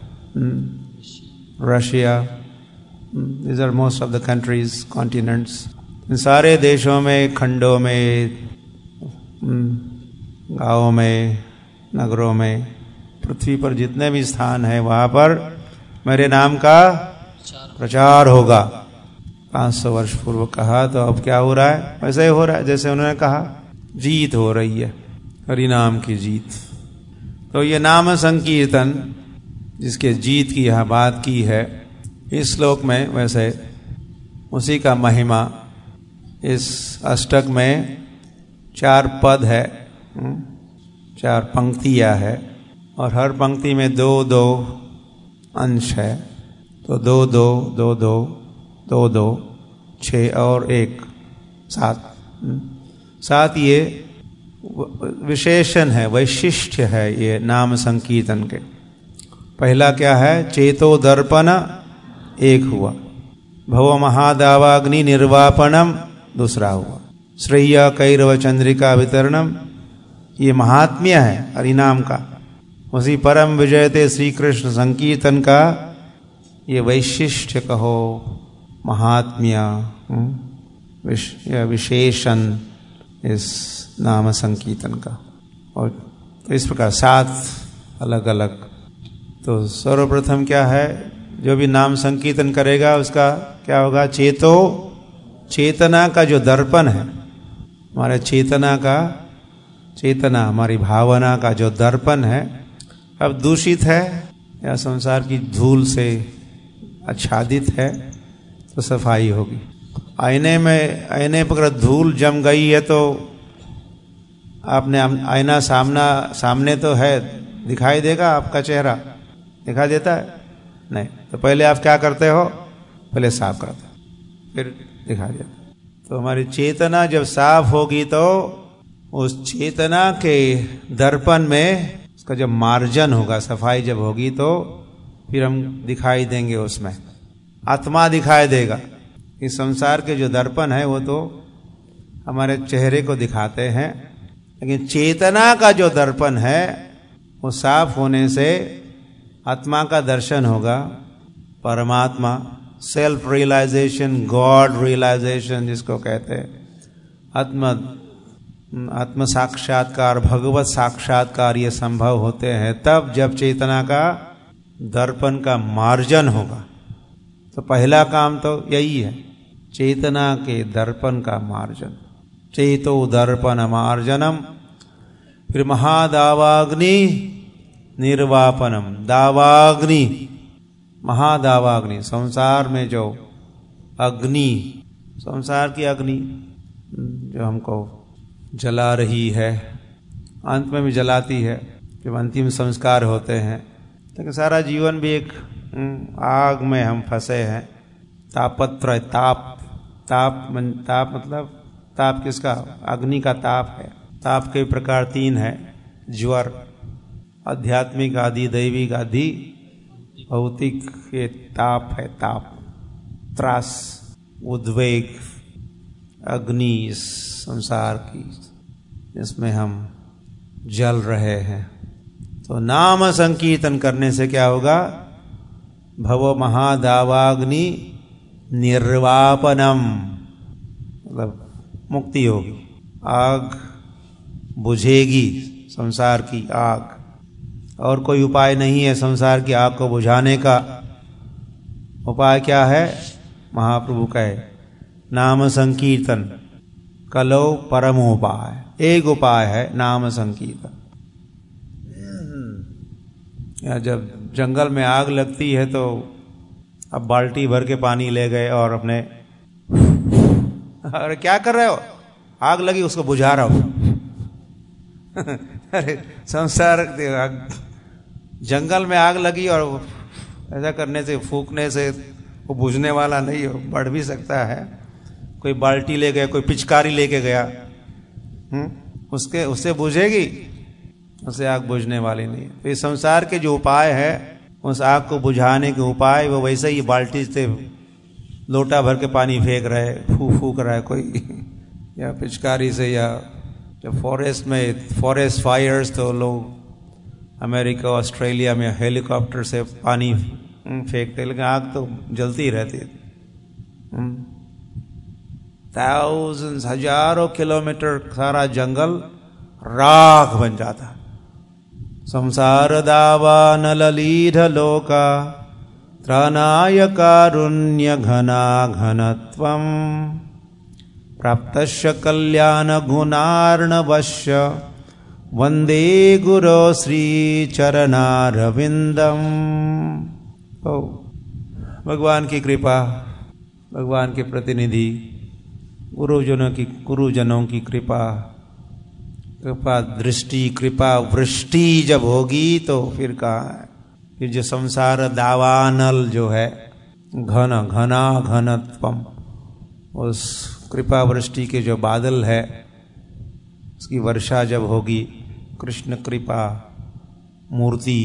A: Russia. These are most of the countries, continents. इन सारे देशों में, खंडों में, गांवों में, नगरों में, पृथ्वी पर जितने भी स्थान है वहां पर मेरे नाम का प्रचार होगा. पांच सौ वर्ष पूर्व कहा, तो अब क्या हो रहा है? वैसे ही हो रहा है जैसे उन्होंने कहा. जीत हो रही है, हरि नाम की जीत. तो ये नाम संकीर्तन जिसके जीत की यह बात की है इस श्लोक में, वैसे उसी का महिमा इस अष्टक में चार पद है, चार पंक्तियां है, और हर पंक्ति में दो दो अंश है. तो दो दो दो दो दो दो छः और एक सात. सात ये विशेषण है, वैशिष्ट्य है ये नाम संकीर्तन के. पहला क्या है? चेतो दर्पण एक हुआ. भव महादावाग्नि निर्वापणम दूसरा हुआ. श्रेय कैरव चंद्रिका वितरणम ये महात्म्य है हरिनाम का. उसी परम विजयते श्री कृष्ण संकीर्तन का ये वैशिष्ट्य कहो, महात्म्य, विशेषण इस नाम संकीर्तन का. और तो इस प्रकार सात अलग अलग. तो सर्वप्रथम क्या है? जो भी नाम संकीर्तन करेगा उसका क्या होगा? चेतो, चेतना का जो दर्पण है, हमारे चेतना का, चेतना हमारी भावना का जो दर्पण है अब दूषित है या संसार की धूल से आच्छादित है, तो सफाई होगी. आईने में, आईने पर धूल जम गई है तो आपने आईना सामना सामने तो है, दिखाई देगा आपका चेहरा? दिखाई देता है? नहीं. तो पहले आप क्या करते हो? पहले साफ करते हो, फिर दिखाई देता. तो हमारी चेतना जब साफ होगी तो उस चेतना के दर्पण में उसका जब मार्जन होगा, सफाई जब होगी, तो फिर हम दिखाई देंगे, उसमें आत्मा दिखाई देगा. इस संसार के जो दर्पण है वो तो हमारे चेहरे को दिखाते हैं, लेकिन चेतना का जो दर्पण है वो साफ होने से आत्मा का दर्शन होगा. परमात्मा, सेल्फ रियलाइजेशन, गॉड रियलाइजेशन जिसको कहते हैं, आत्मा आत्म साक्षात्कार, भगवत साक्षात्कार, ये संभव होते हैं तब जब चेतना का दर्पण का मार्जन होगा. तो पहला काम तो यही है, चेतना के दर्पण का मार्जन. चेतो दर्पण मार्जनम. फिर महादावाग्नि निर्वापनम. दावाग्नि, महादावाग्नि, संसार में जो अग्नि, संसार की अग्नि जो हमको जला रही है, अंत में भी जलाती है जब अंतिम संस्कार होते हैं, लेकिन सारा जीवन भी एक आग में हम फंसे हैं. तापत्रय, ताप ताप मन, ताप मतलब ताप किसका? अग्नि का ताप है। ताप के प्रकार तीन है, ज्वर, आध्यात्मिक आदि, दैविक आदि, भौतिक। ये ताप है, ताप, त्रास, उद्वेग, अग्नि इस संसार की जिसमें हम जल रहे हैं। तो नाम संकीर्तन करने से क्या होगा? भव महादावाग्नि निर्वापनम, मतलब मुक्ति होगी, आग बुझेगी, संसार की आग। और कोई उपाय नहीं है संसार की आग को बुझाने का। उपाय क्या है? महाप्रभु कहे नाम संकीर्तन कलो परमोपाय। एक उपाय है नाम संकीर्तन। या जब जंगल में आग लगती है तो अब बाल्टी भर के पानी ले गए और अपने, अरे क्या कर रहे हो? आग लगी, उसको बुझा रहा हो। अरे संसार, जंगल में आग लगी और ऐसा करने से, फूकने से वो बुझने वाला नहीं हो, बढ़ भी सकता है। कोई बाल्टी ले गया, कोई पिचकारी लेके गया, हुँ? उसके उससे बुझेगी? उससे आग बुझने वाली नहीं। तो इस संसार के जो उपाय है, उस आग को बुझाने के उपाय, वो वैसे ही बाल्टी से लोटा भर के पानी फेंक रहे, फू फूक रहा है कोई, या पिचकारी से, या जब फॉरेस्ट में फॉरेस्ट फायर्स, तो लोग अमेरिका ऑस्ट्रेलिया में हेलीकॉप्टर से पानी फेंकते, लेकिन आग तो जलती रहती है। थाउजेंड्स, हजारों किलोमीटर सारा जंगल राख बन जाता। संसार दावान ललीढ़ लोका त्राणाय कारुण्य घना घनत्वम प्राप्तस्य कल्याण गुणार्णवस्य वंदे गुरो श्री चरणारविंदम। ओ भगवान की कृपा, भगवान के प्रतिनिधि, गुरुजनों की गुरुजनों की कृपा, कृपा दृष्टि, कृपा वृष्टि जब होगी तो फिर कहा है, फिर जो संसार दावानल जो है, घन घना घनत्वम, उस कृपा वृष्टि के जो बादल है, उसकी वर्षा जब होगी, कृष्ण कृपा मूर्ति,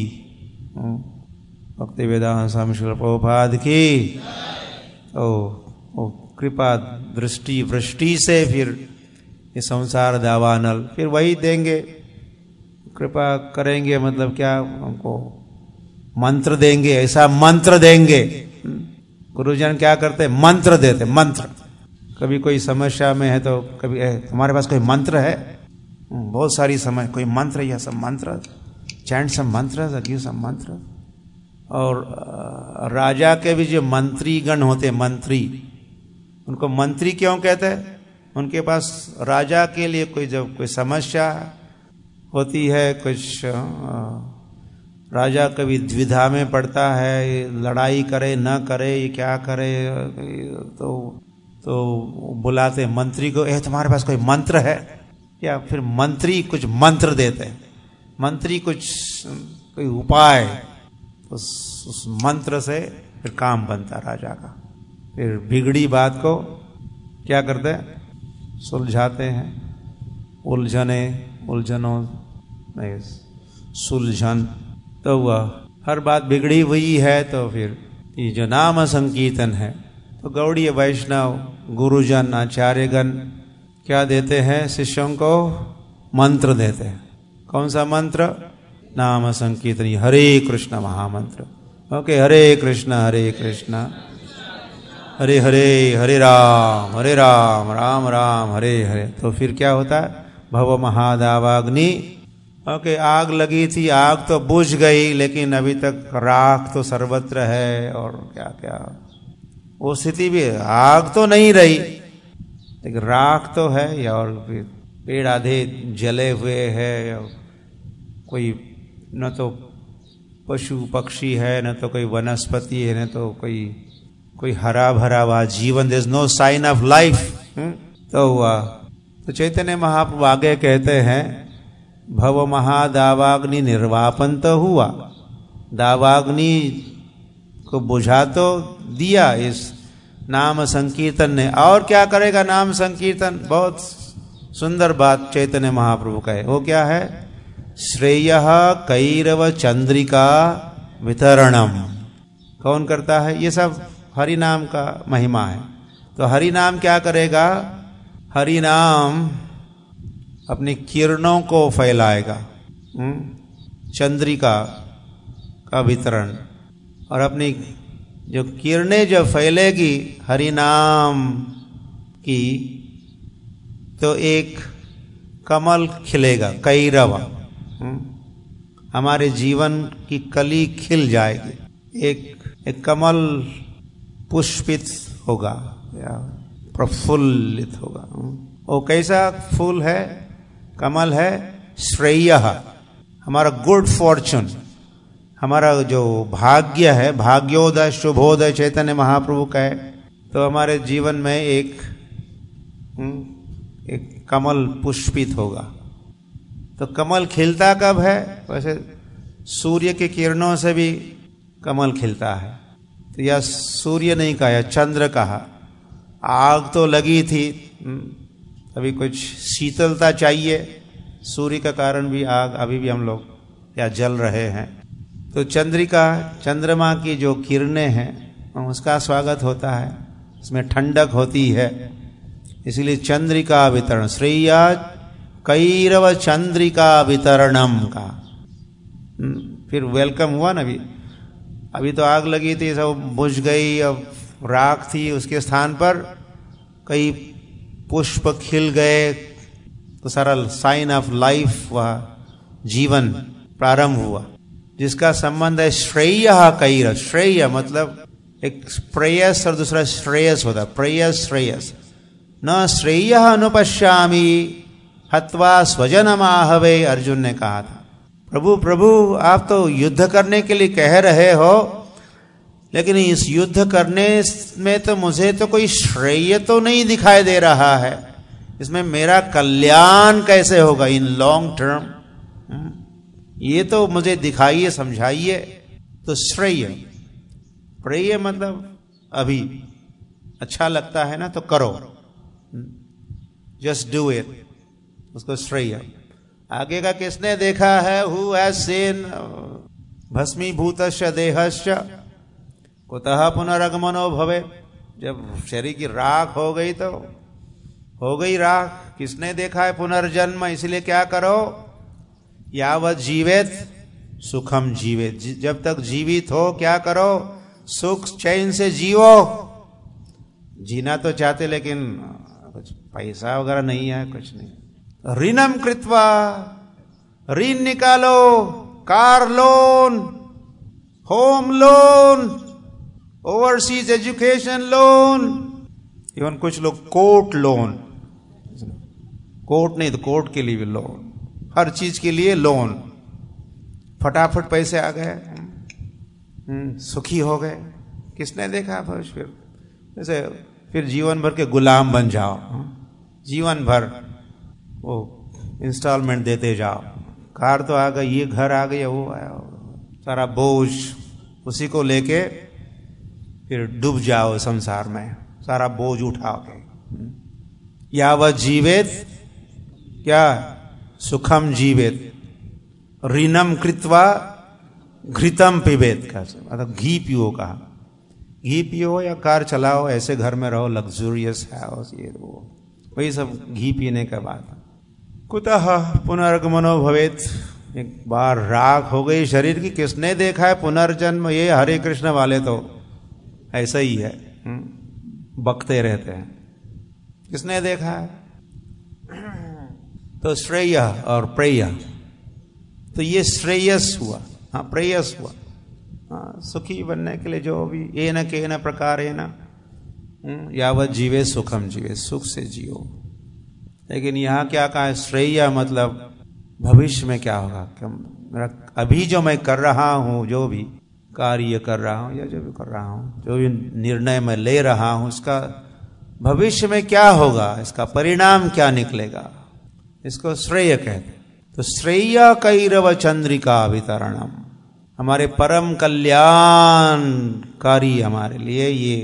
A: भक्ति वेदांत स्वामी श्रील प्रभुपाद की, ओ, ओ कृपा दृष्टि वृष्टि से फिर ये संसार दावानल फिर वही देंगे, कृपा करेंगे, मतलब क्या, हमको मंत्र देंगे, ऐसा मंत्र देंगे। गुरुजन क्या करते? मंत्र देते, मंत्र। कभी कोई समस्या में है तो कभी तुम्हारे पास कोई मंत्र है? बहुत सारी समय कोई मंत्र, या सब मंत्र, चैंट सम मंत्र, गिव सम मंत्र। और राजा के भी जो मंत्री गण होते, मंत्री, उनको मंत्री क्यों कहते हैं? उनके पास राजा के लिए कोई जब कोई समस्या होती है, कुछ राजा कभी द्विधा में पड़ता है, लड़ाई करे न करे, ये क्या करे, तो तो बुलाते मंत्री को, ए तुम्हारे पास कोई मंत्र है? या फिर मंत्री कुछ मंत्र देते हैं, मंत्री कुछ कोई उपाय, उस, उस मंत्र से फिर काम बनता राजा का। फिर बिगड़ी बात को क्या करते हैं? सुलझाते हैं। उलझने, उलझनों नहीं, सुलझन। तो वह हर बात बिगड़ी हुई है, तो फिर ये जो नाम संकीर्तन है, तो गौड़ीय वैष्णव गुरुजन आचार्यगण क्या देते हैं? शिष्यों को मंत्र देते हैं। कौन सा मंत्र? नाम संकीर्तन, हरे कृष्ण महामंत्र। ओके, हरे कृष्ण हरे कृष्ण हरे हरे हरे राम हरे राम राम राम हरे हरे। तो फिर क्या होता है? भव महादावाग्नि। ओके, आग लगी थी, आग तो बुझ गई, लेकिन अभी तक राख तो सर्वत्र है, और क्या क्या वो स्थिति भी, आग तो नहीं रही लेकिन राख तो है, और पेड़ आधे जले हुए है, कोई न तो पशु पक्षी है, न तो कोई वनस्पति है, न तो कोई कोई हरा भरा हुआ जीवन, there is no sign of life. तो हुआ तो चैतन्य महाप्रभु आगे कहते हैं, भव महादावाग्नि निर्वापन तो हुआ, दावाग्नि को बुझा तो दिया इस नाम संकीर्तन ने। और क्या करेगा नाम संकीर्तन? बहुत सुंदर बात चैतन्य महाप्रभु का है। वो क्या है? श्रेयः कैरव चंद्रिका वितरणम। कौन करता है ये सब? हरि नाम का महिमा है। तो हरि नाम क्या करेगा? हरि नाम अपनी किरणों को फैलाएगा, चंद्रिका का वितरण। और अपनी जो किरणें जब फैलेगी हरि नाम की, तो एक कमल खिलेगा, कैरव, हमारे जीवन की कली खिल जाएगी। एक एक कमल पुष्पित होगा या प्रफुल्लित होगा। वो कैसा फूल है? कमल है श्रेयः, हमारा गुड फॉर्चून, हमारा जो भाग्य है, भाग्योदय शुभोदय चैतन्य महाप्रभु का है। तो हमारे जीवन में एक एक कमल पुष्पित होगा। तो कमल खिलता कब है? वैसे सूर्य की किरणों से भी कमल खिलता है। तो यह सूर्य नहीं कहा, चंद्र कहा। आग तो लगी थी, अभी कुछ शीतलता चाहिए, सूर्य का कारण भी आग अभी भी हम लोग या जल रहे हैं। तो चंद्रिका, चंद्रमा की जो किरणें हैं उसका स्वागत होता है, इसमें ठंडक होती है, इसलिए चंद्रिका वितरण। श्रेया कैरव चंद्रिका वितरणम का फिर वेलकम हुआ ना। अभी अभी तो आग लगी थी, सब बुझ गई, अब राख थी, उसके स्थान पर कई पुष्प खिल गए, तो सारा साइन ऑफ लाइफ हुआ, जीवन प्रारंभ हुआ, जिसका संबंध है श्रेय कैर। श्रेय मतलब एक प्रेयस और दूसरा श्रेयस होता, प्रेयस श्रेयस। न श्रेय अनुपश्यामी हत्वा स्वजनमाहवे, अर्जुन ने कहा था। प्रभु प्रभु आप तो युद्ध करने के लिए कह रहे हो, लेकिन इस युद्ध करने में तो मुझे तो कोई श्रेय तो नहीं दिखाई दे रहा है, इसमें मेरा कल्याण कैसे होगा इन लॉन्ग टर्म, ये तो मुझे दिखाइए, समझाइए। तो श्रेय, प्रेय मतलब अभी अच्छा लगता है ना तो करो, जस्ट डू इट, उसको श्रेय। आगे का किसने देखा है? हु हैज सीन भस्मीभूतस्य देहस्य कुतः पुनरगमनो भवे। जब शरीर की राख हो गई तो हो गई राख, किसने देखा है पुनर्जन्म? इसलिए क्या करो? यावत जीवित सुखम जीवित, जब तक जीवित हो क्या करो? सुख चैन से जियो। जीना तो चाहते लेकिन कुछ पैसा वगैरह नहीं है, कुछ नहीं। ऋणम कृत्वा, ऋण निकालो, car loan, home loan, overseas education loan, even कुछ लोग कोर्ट लोन, कोर्ट नहीं तो कोर्ट के लिए भी लोन, हर चीज के लिए लोन। फटाफट पैसे आ गए, सुखी हो गए, किसने देखा? फिर जैसे फिर जीवन भर के गुलाम बन जाओ, जीवन भर वो इंस्टॉलमेंट देते जाओ। कार तो आ गई, ये घर आ गया, वो आया, सारा बोझ उसी को लेके फिर डूब जाओ संसार में, सारा बोझ उठाओगे। यावत जीवित क्या सुखम जीवित, ऋणम कृत्वा घृतम पिबेत का मतलब घी पियो कहा। घी पियो या कार चलाओ, ऐसे घर में रहो, लग्जूरियस हाउस, ये वो वही सब घी पीने का बात। कुतः पुनर्गमनो भवेत, एक बार राख हो गई शरीर की, किसने देखा है पुनर्जन्म? ये हरे कृष्ण वाले तो ऐसा ही है, बकते रहते हैं, किसने देखा है? तो श्रेय और प्रेय, तो ये श्रेयस हुआ, हाँ प्रेयस हुआ। हाँ, सुखी बनने के लिए जो भी ये न के न प्रकार है ना, यावत जीवे सुखम जीवे, सुख से जियो। लेकिन यहाँ क्या कहा है? श्रेय मतलब भविष्य में क्या होगा, क्या मेरा अभी जो मैं कर रहा हूँ, जो भी कार्य कर रहा हूँ या जो भी कर रहा हूँ, जो भी निर्णय मैं ले रहा हूँ, उसका भविष्य में क्या होगा, इसका परिणाम क्या निकलेगा, इसको श्रेय कहते। तो श्रेय कैरव चंद्रिका वितरणम, हमारे परम कल्याणकारी हमारे लिए ये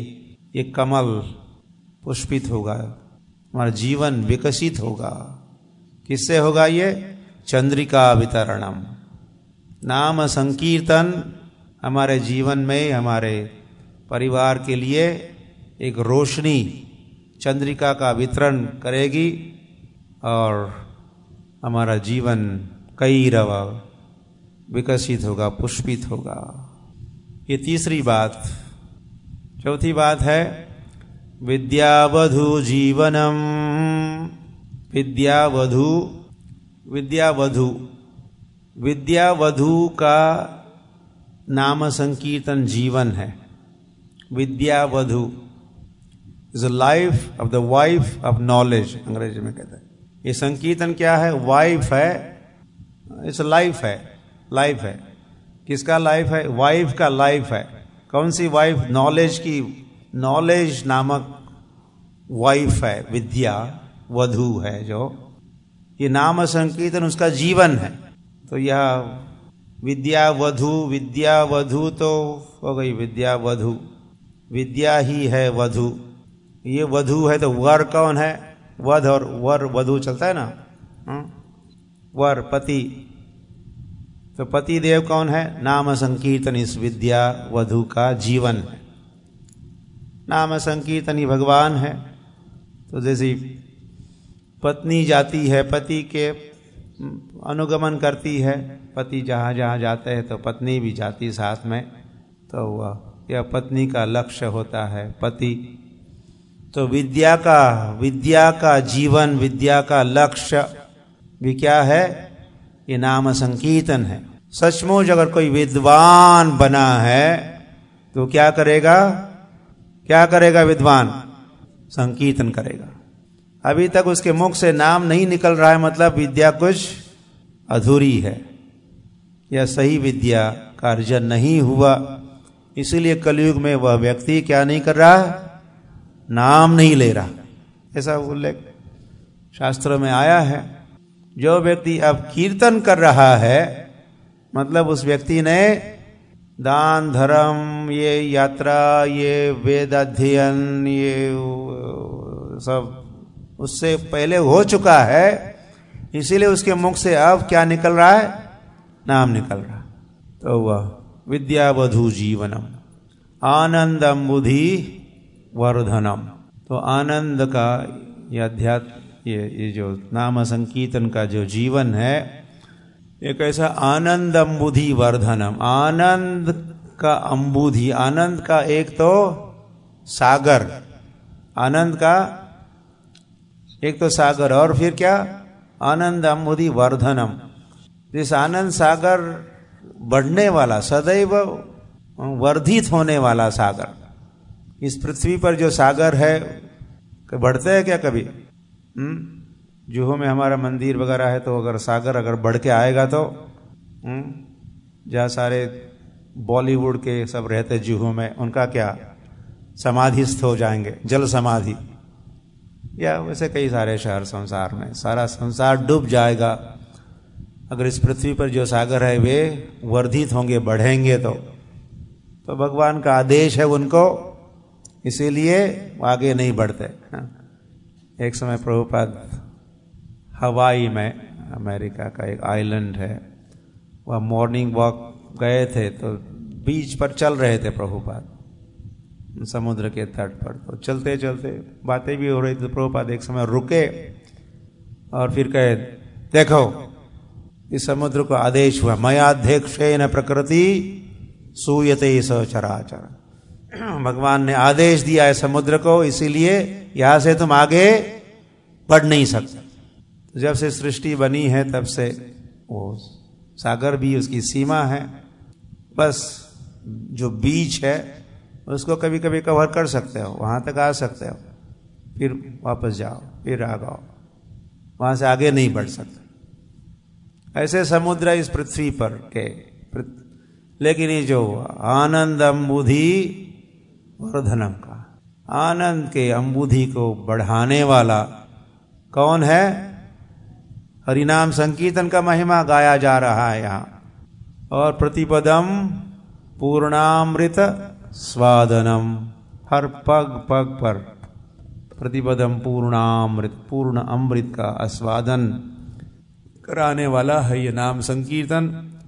A: ये कमल पुष्पित होगा, हमारा जीवन विकसित होगा। किससे होगा ये? चंद्रिका वितरणम, नाम संकीर्तन हमारे जीवन में, हमारे परिवार के लिए एक रोशनी, चंद्रिका का वितरण करेगी और हमारा जीवन कई रवा विकसित होगा, पुष्पित होगा। ये तीसरी बात। चौथी बात है विद्यावधु जीवनम। विद्यावधु, विद्यावधु, विद्यावधु का नाम संकीर्तन जीवन है। विद्यावधु is a life of the wife of knowledge, अंग्रेजी में कहते हैं। ये संकीर्तन क्या है? वाइफ है, इट्स लाइफ है, लाइफ है। किसका लाइफ है? वाइफ का लाइफ है। कौन सी वाइफ? नॉलेज की, नॉलेज नामक वाइफ है, विद्या वधु है जो। ये नाम संकीर्तन उसका जीवन है। तो यह विद्या वधु, विद्या वधु तो हो गई विद्या वधु, विद्या ही है वधु। ये वधु है तो वर कौन है? वध और वर, वधु चलता है ना, वर पति। तो पति देव कौन है? नाम संकीर्तन इस विद्या वधु का जीवन है। नाम संकीर्तन ही भगवान है। तो जैसे पत्नी जाती है, पति के अनुगमन करती है, पति जहाँ जहाँ जाते हैं तो पत्नी भी जाती साथ में। तो वह यह पत्नी का लक्ष्य होता है, पति। तो विद्या का, विद्या का जीवन, विद्या का लक्ष्य भी क्या है? ये नाम संकीर्तन है। सचमुच अगर कोई विद्वान बना है तो क्या करेगा? क्या करेगा विद्वान? संकीर्तन करेगा। अभी तक उसके मुख से नाम नहीं निकल रहा है, मतलब विद्या कुछ अधूरी है, या सही विद्या का अर्जन नहीं हुआ। इसीलिए कलयुग में वह व्यक्ति क्या नहीं कर रहा? नाम नहीं ले रहा। ऐसा उल्लेख शास्त्रों में आया है। जो व्यक्ति अब कीर्तन कर रहा है, मतलब उस व्यक्ति ने दान धर्म, ये यात्रा, ये वेद अध्ययन, ये सब उससे पहले हो चुका है। इसीलिए उसके मुख से अब क्या निकल रहा है? नाम निकल रहा। तो वह विद्यावधु जीवनम, आनंदम बुद्धि वर्धनम। तो आनंद का यह अध्यात्म, ये ये जो नाम संकीर्तन का जो जीवन है, एक ऐसा आनंद अम्बुधि वर्धनम। आनंद का अम्बुधि, आनंद का एक तो सागर, आनंद का एक तो सागर, और फिर क्या? आनंद अम्बुधि वर्धनम। जिस आनंद सागर बढ़ने वाला, सदैव वर्धित होने वाला सागर। इस पृथ्वी पर जो सागर है, बढ़ते हैं क्या कभी? हम्म जुहू में हमारा मंदिर वगैरह है, तो अगर सागर अगर बढ़ के आएगा तो जहाँ सारे बॉलीवुड के सब रहते जुहू में, उनका क्या समाधिस्थ हो जाएंगे, जल समाधि। या वैसे कई सारे शहर संसार में, सारा संसार डूब जाएगा अगर इस पृथ्वी पर जो सागर है वे वर्धित होंगे, बढ़ेंगे। तो तो भगवान का आदेश है उनको, इसीलिए आगे नहीं बढ़ते। एक समय प्रभुपाद हवाई में, अमेरिका का एक आइलैंड है, वह मॉर्निंग वॉक गए थे, तो बीच पर चल रहे थे प्रभुपाद, समुद्र के तट पर। तो चलते चलते बातें भी हो रही थी। प्रभुपाद एक समय रुके और फिर कहे, देखो इस समुद्र को आदेश हुआ, मयाध्यक्षेन प्रकृति सूयते स चराचर। भगवान ने आदेश दिया है समुद्र को, इसीलिए यहां से तुम आगे बढ़ नहीं सकते। तो जब से सृष्टि बनी है तब से वो सागर भी उसकी सीमा है, बस जो बीच है उसको कभी कभी कवर कर सकते हो, वहां तक आ सकते हो, फिर वापस जाओ, फिर आ जाओ, वहां से आगे नहीं बढ़ सकते। ऐसे समुद्र इस पृथ्वी पर के, लेकिन ये जो आनंद अम्बुधि वर्धनम का, आनंद के अम्बुधि को बढ़ाने वाला कौन है? हरिनाम संकीर्तन का महिमा गाया जा रहा है यहाँ। और प्रतिपदम पूर्णामृत स्वादनम, हर पग पग पर प्रतिपदम पूर्णामृत, पूर्ण अमृत का आस्वादन कराने वाला है ये नाम संकीर्तन।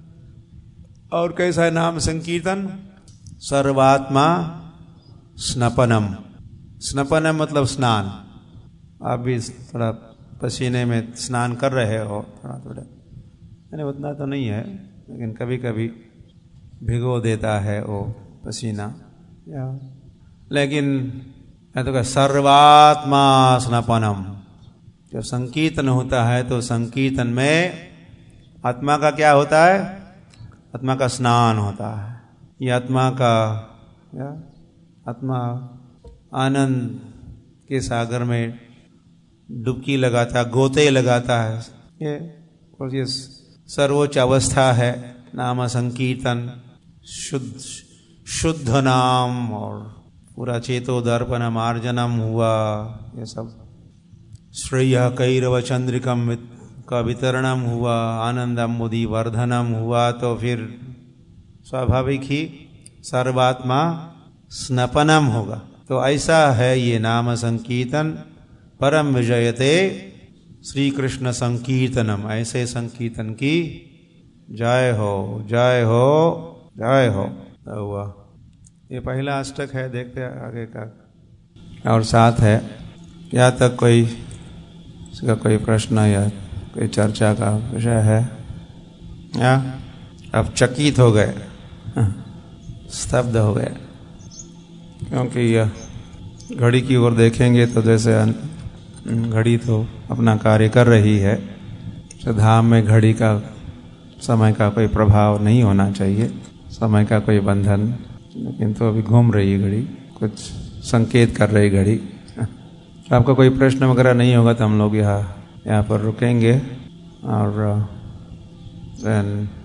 A: और कैसा है नाम संकीर्तन? सर्वात्मा स्नपनम। स्नपनम मतलब स्नान। आप भी थोड़ा पसीने में स्नान कर रहे हो, थोड़ा थोड़ा, यानी उतना तो नहीं है, लेकिन कभी कभी भिगो देता है वो पसीना। या लेकिन मैं तो कह सर्वात्मा स्नपनम। जब संकीर्तन होता है तो संकीर्तन में आत्मा का क्या होता है? आत्मा का स्नान होता है। ये आत्मा का या आत्मा आनंद के सागर में डुबकी लगाता, गोते लगाता है। ये और ये सर्वोच्च अवस्था है नाम संकीर्तन। शुद्ध शुद्ध नाम और पूरा चेतो दर्पण मार्जनम हुआ, ये सब श्रेय कैरव चंद्रिकम का वितरणम हुआ, आनंदम मुदी वर्धनम हुआ, तो फिर स्वाभाविक ही सर्वात्मा स्नपनम होगा। तो ऐसा है ये नाम संकीर्तन। परम विजयते श्री कृष्ण संकीर्तनम। ऐसे संकीर्तन की जय हो, जय हो, जय हो। तो हुआ ये पहला अष्टक है, देखते हैं आगे का। और साथ है या तक कोई इसका कोई प्रश्न या कोई चर्चा का विषय है? या अब चकित हो गए, स्तब्ध हो गए, क्योंकि यह घड़ी की ओर देखेंगे तो जैसे घड़ी तो अपना कार्य कर रही है। तो धाम में घड़ी का समय का कोई प्रभाव नहीं होना चाहिए, समय का कोई बंधन, लेकिन तो अभी घूम रही है घड़ी, कुछ संकेत कर रही घड़ी। तो आपका कोई प्रश्न वगैरह नहीं होगा तो हम लोग यहाँ यहाँ पर रुकेंगे और देन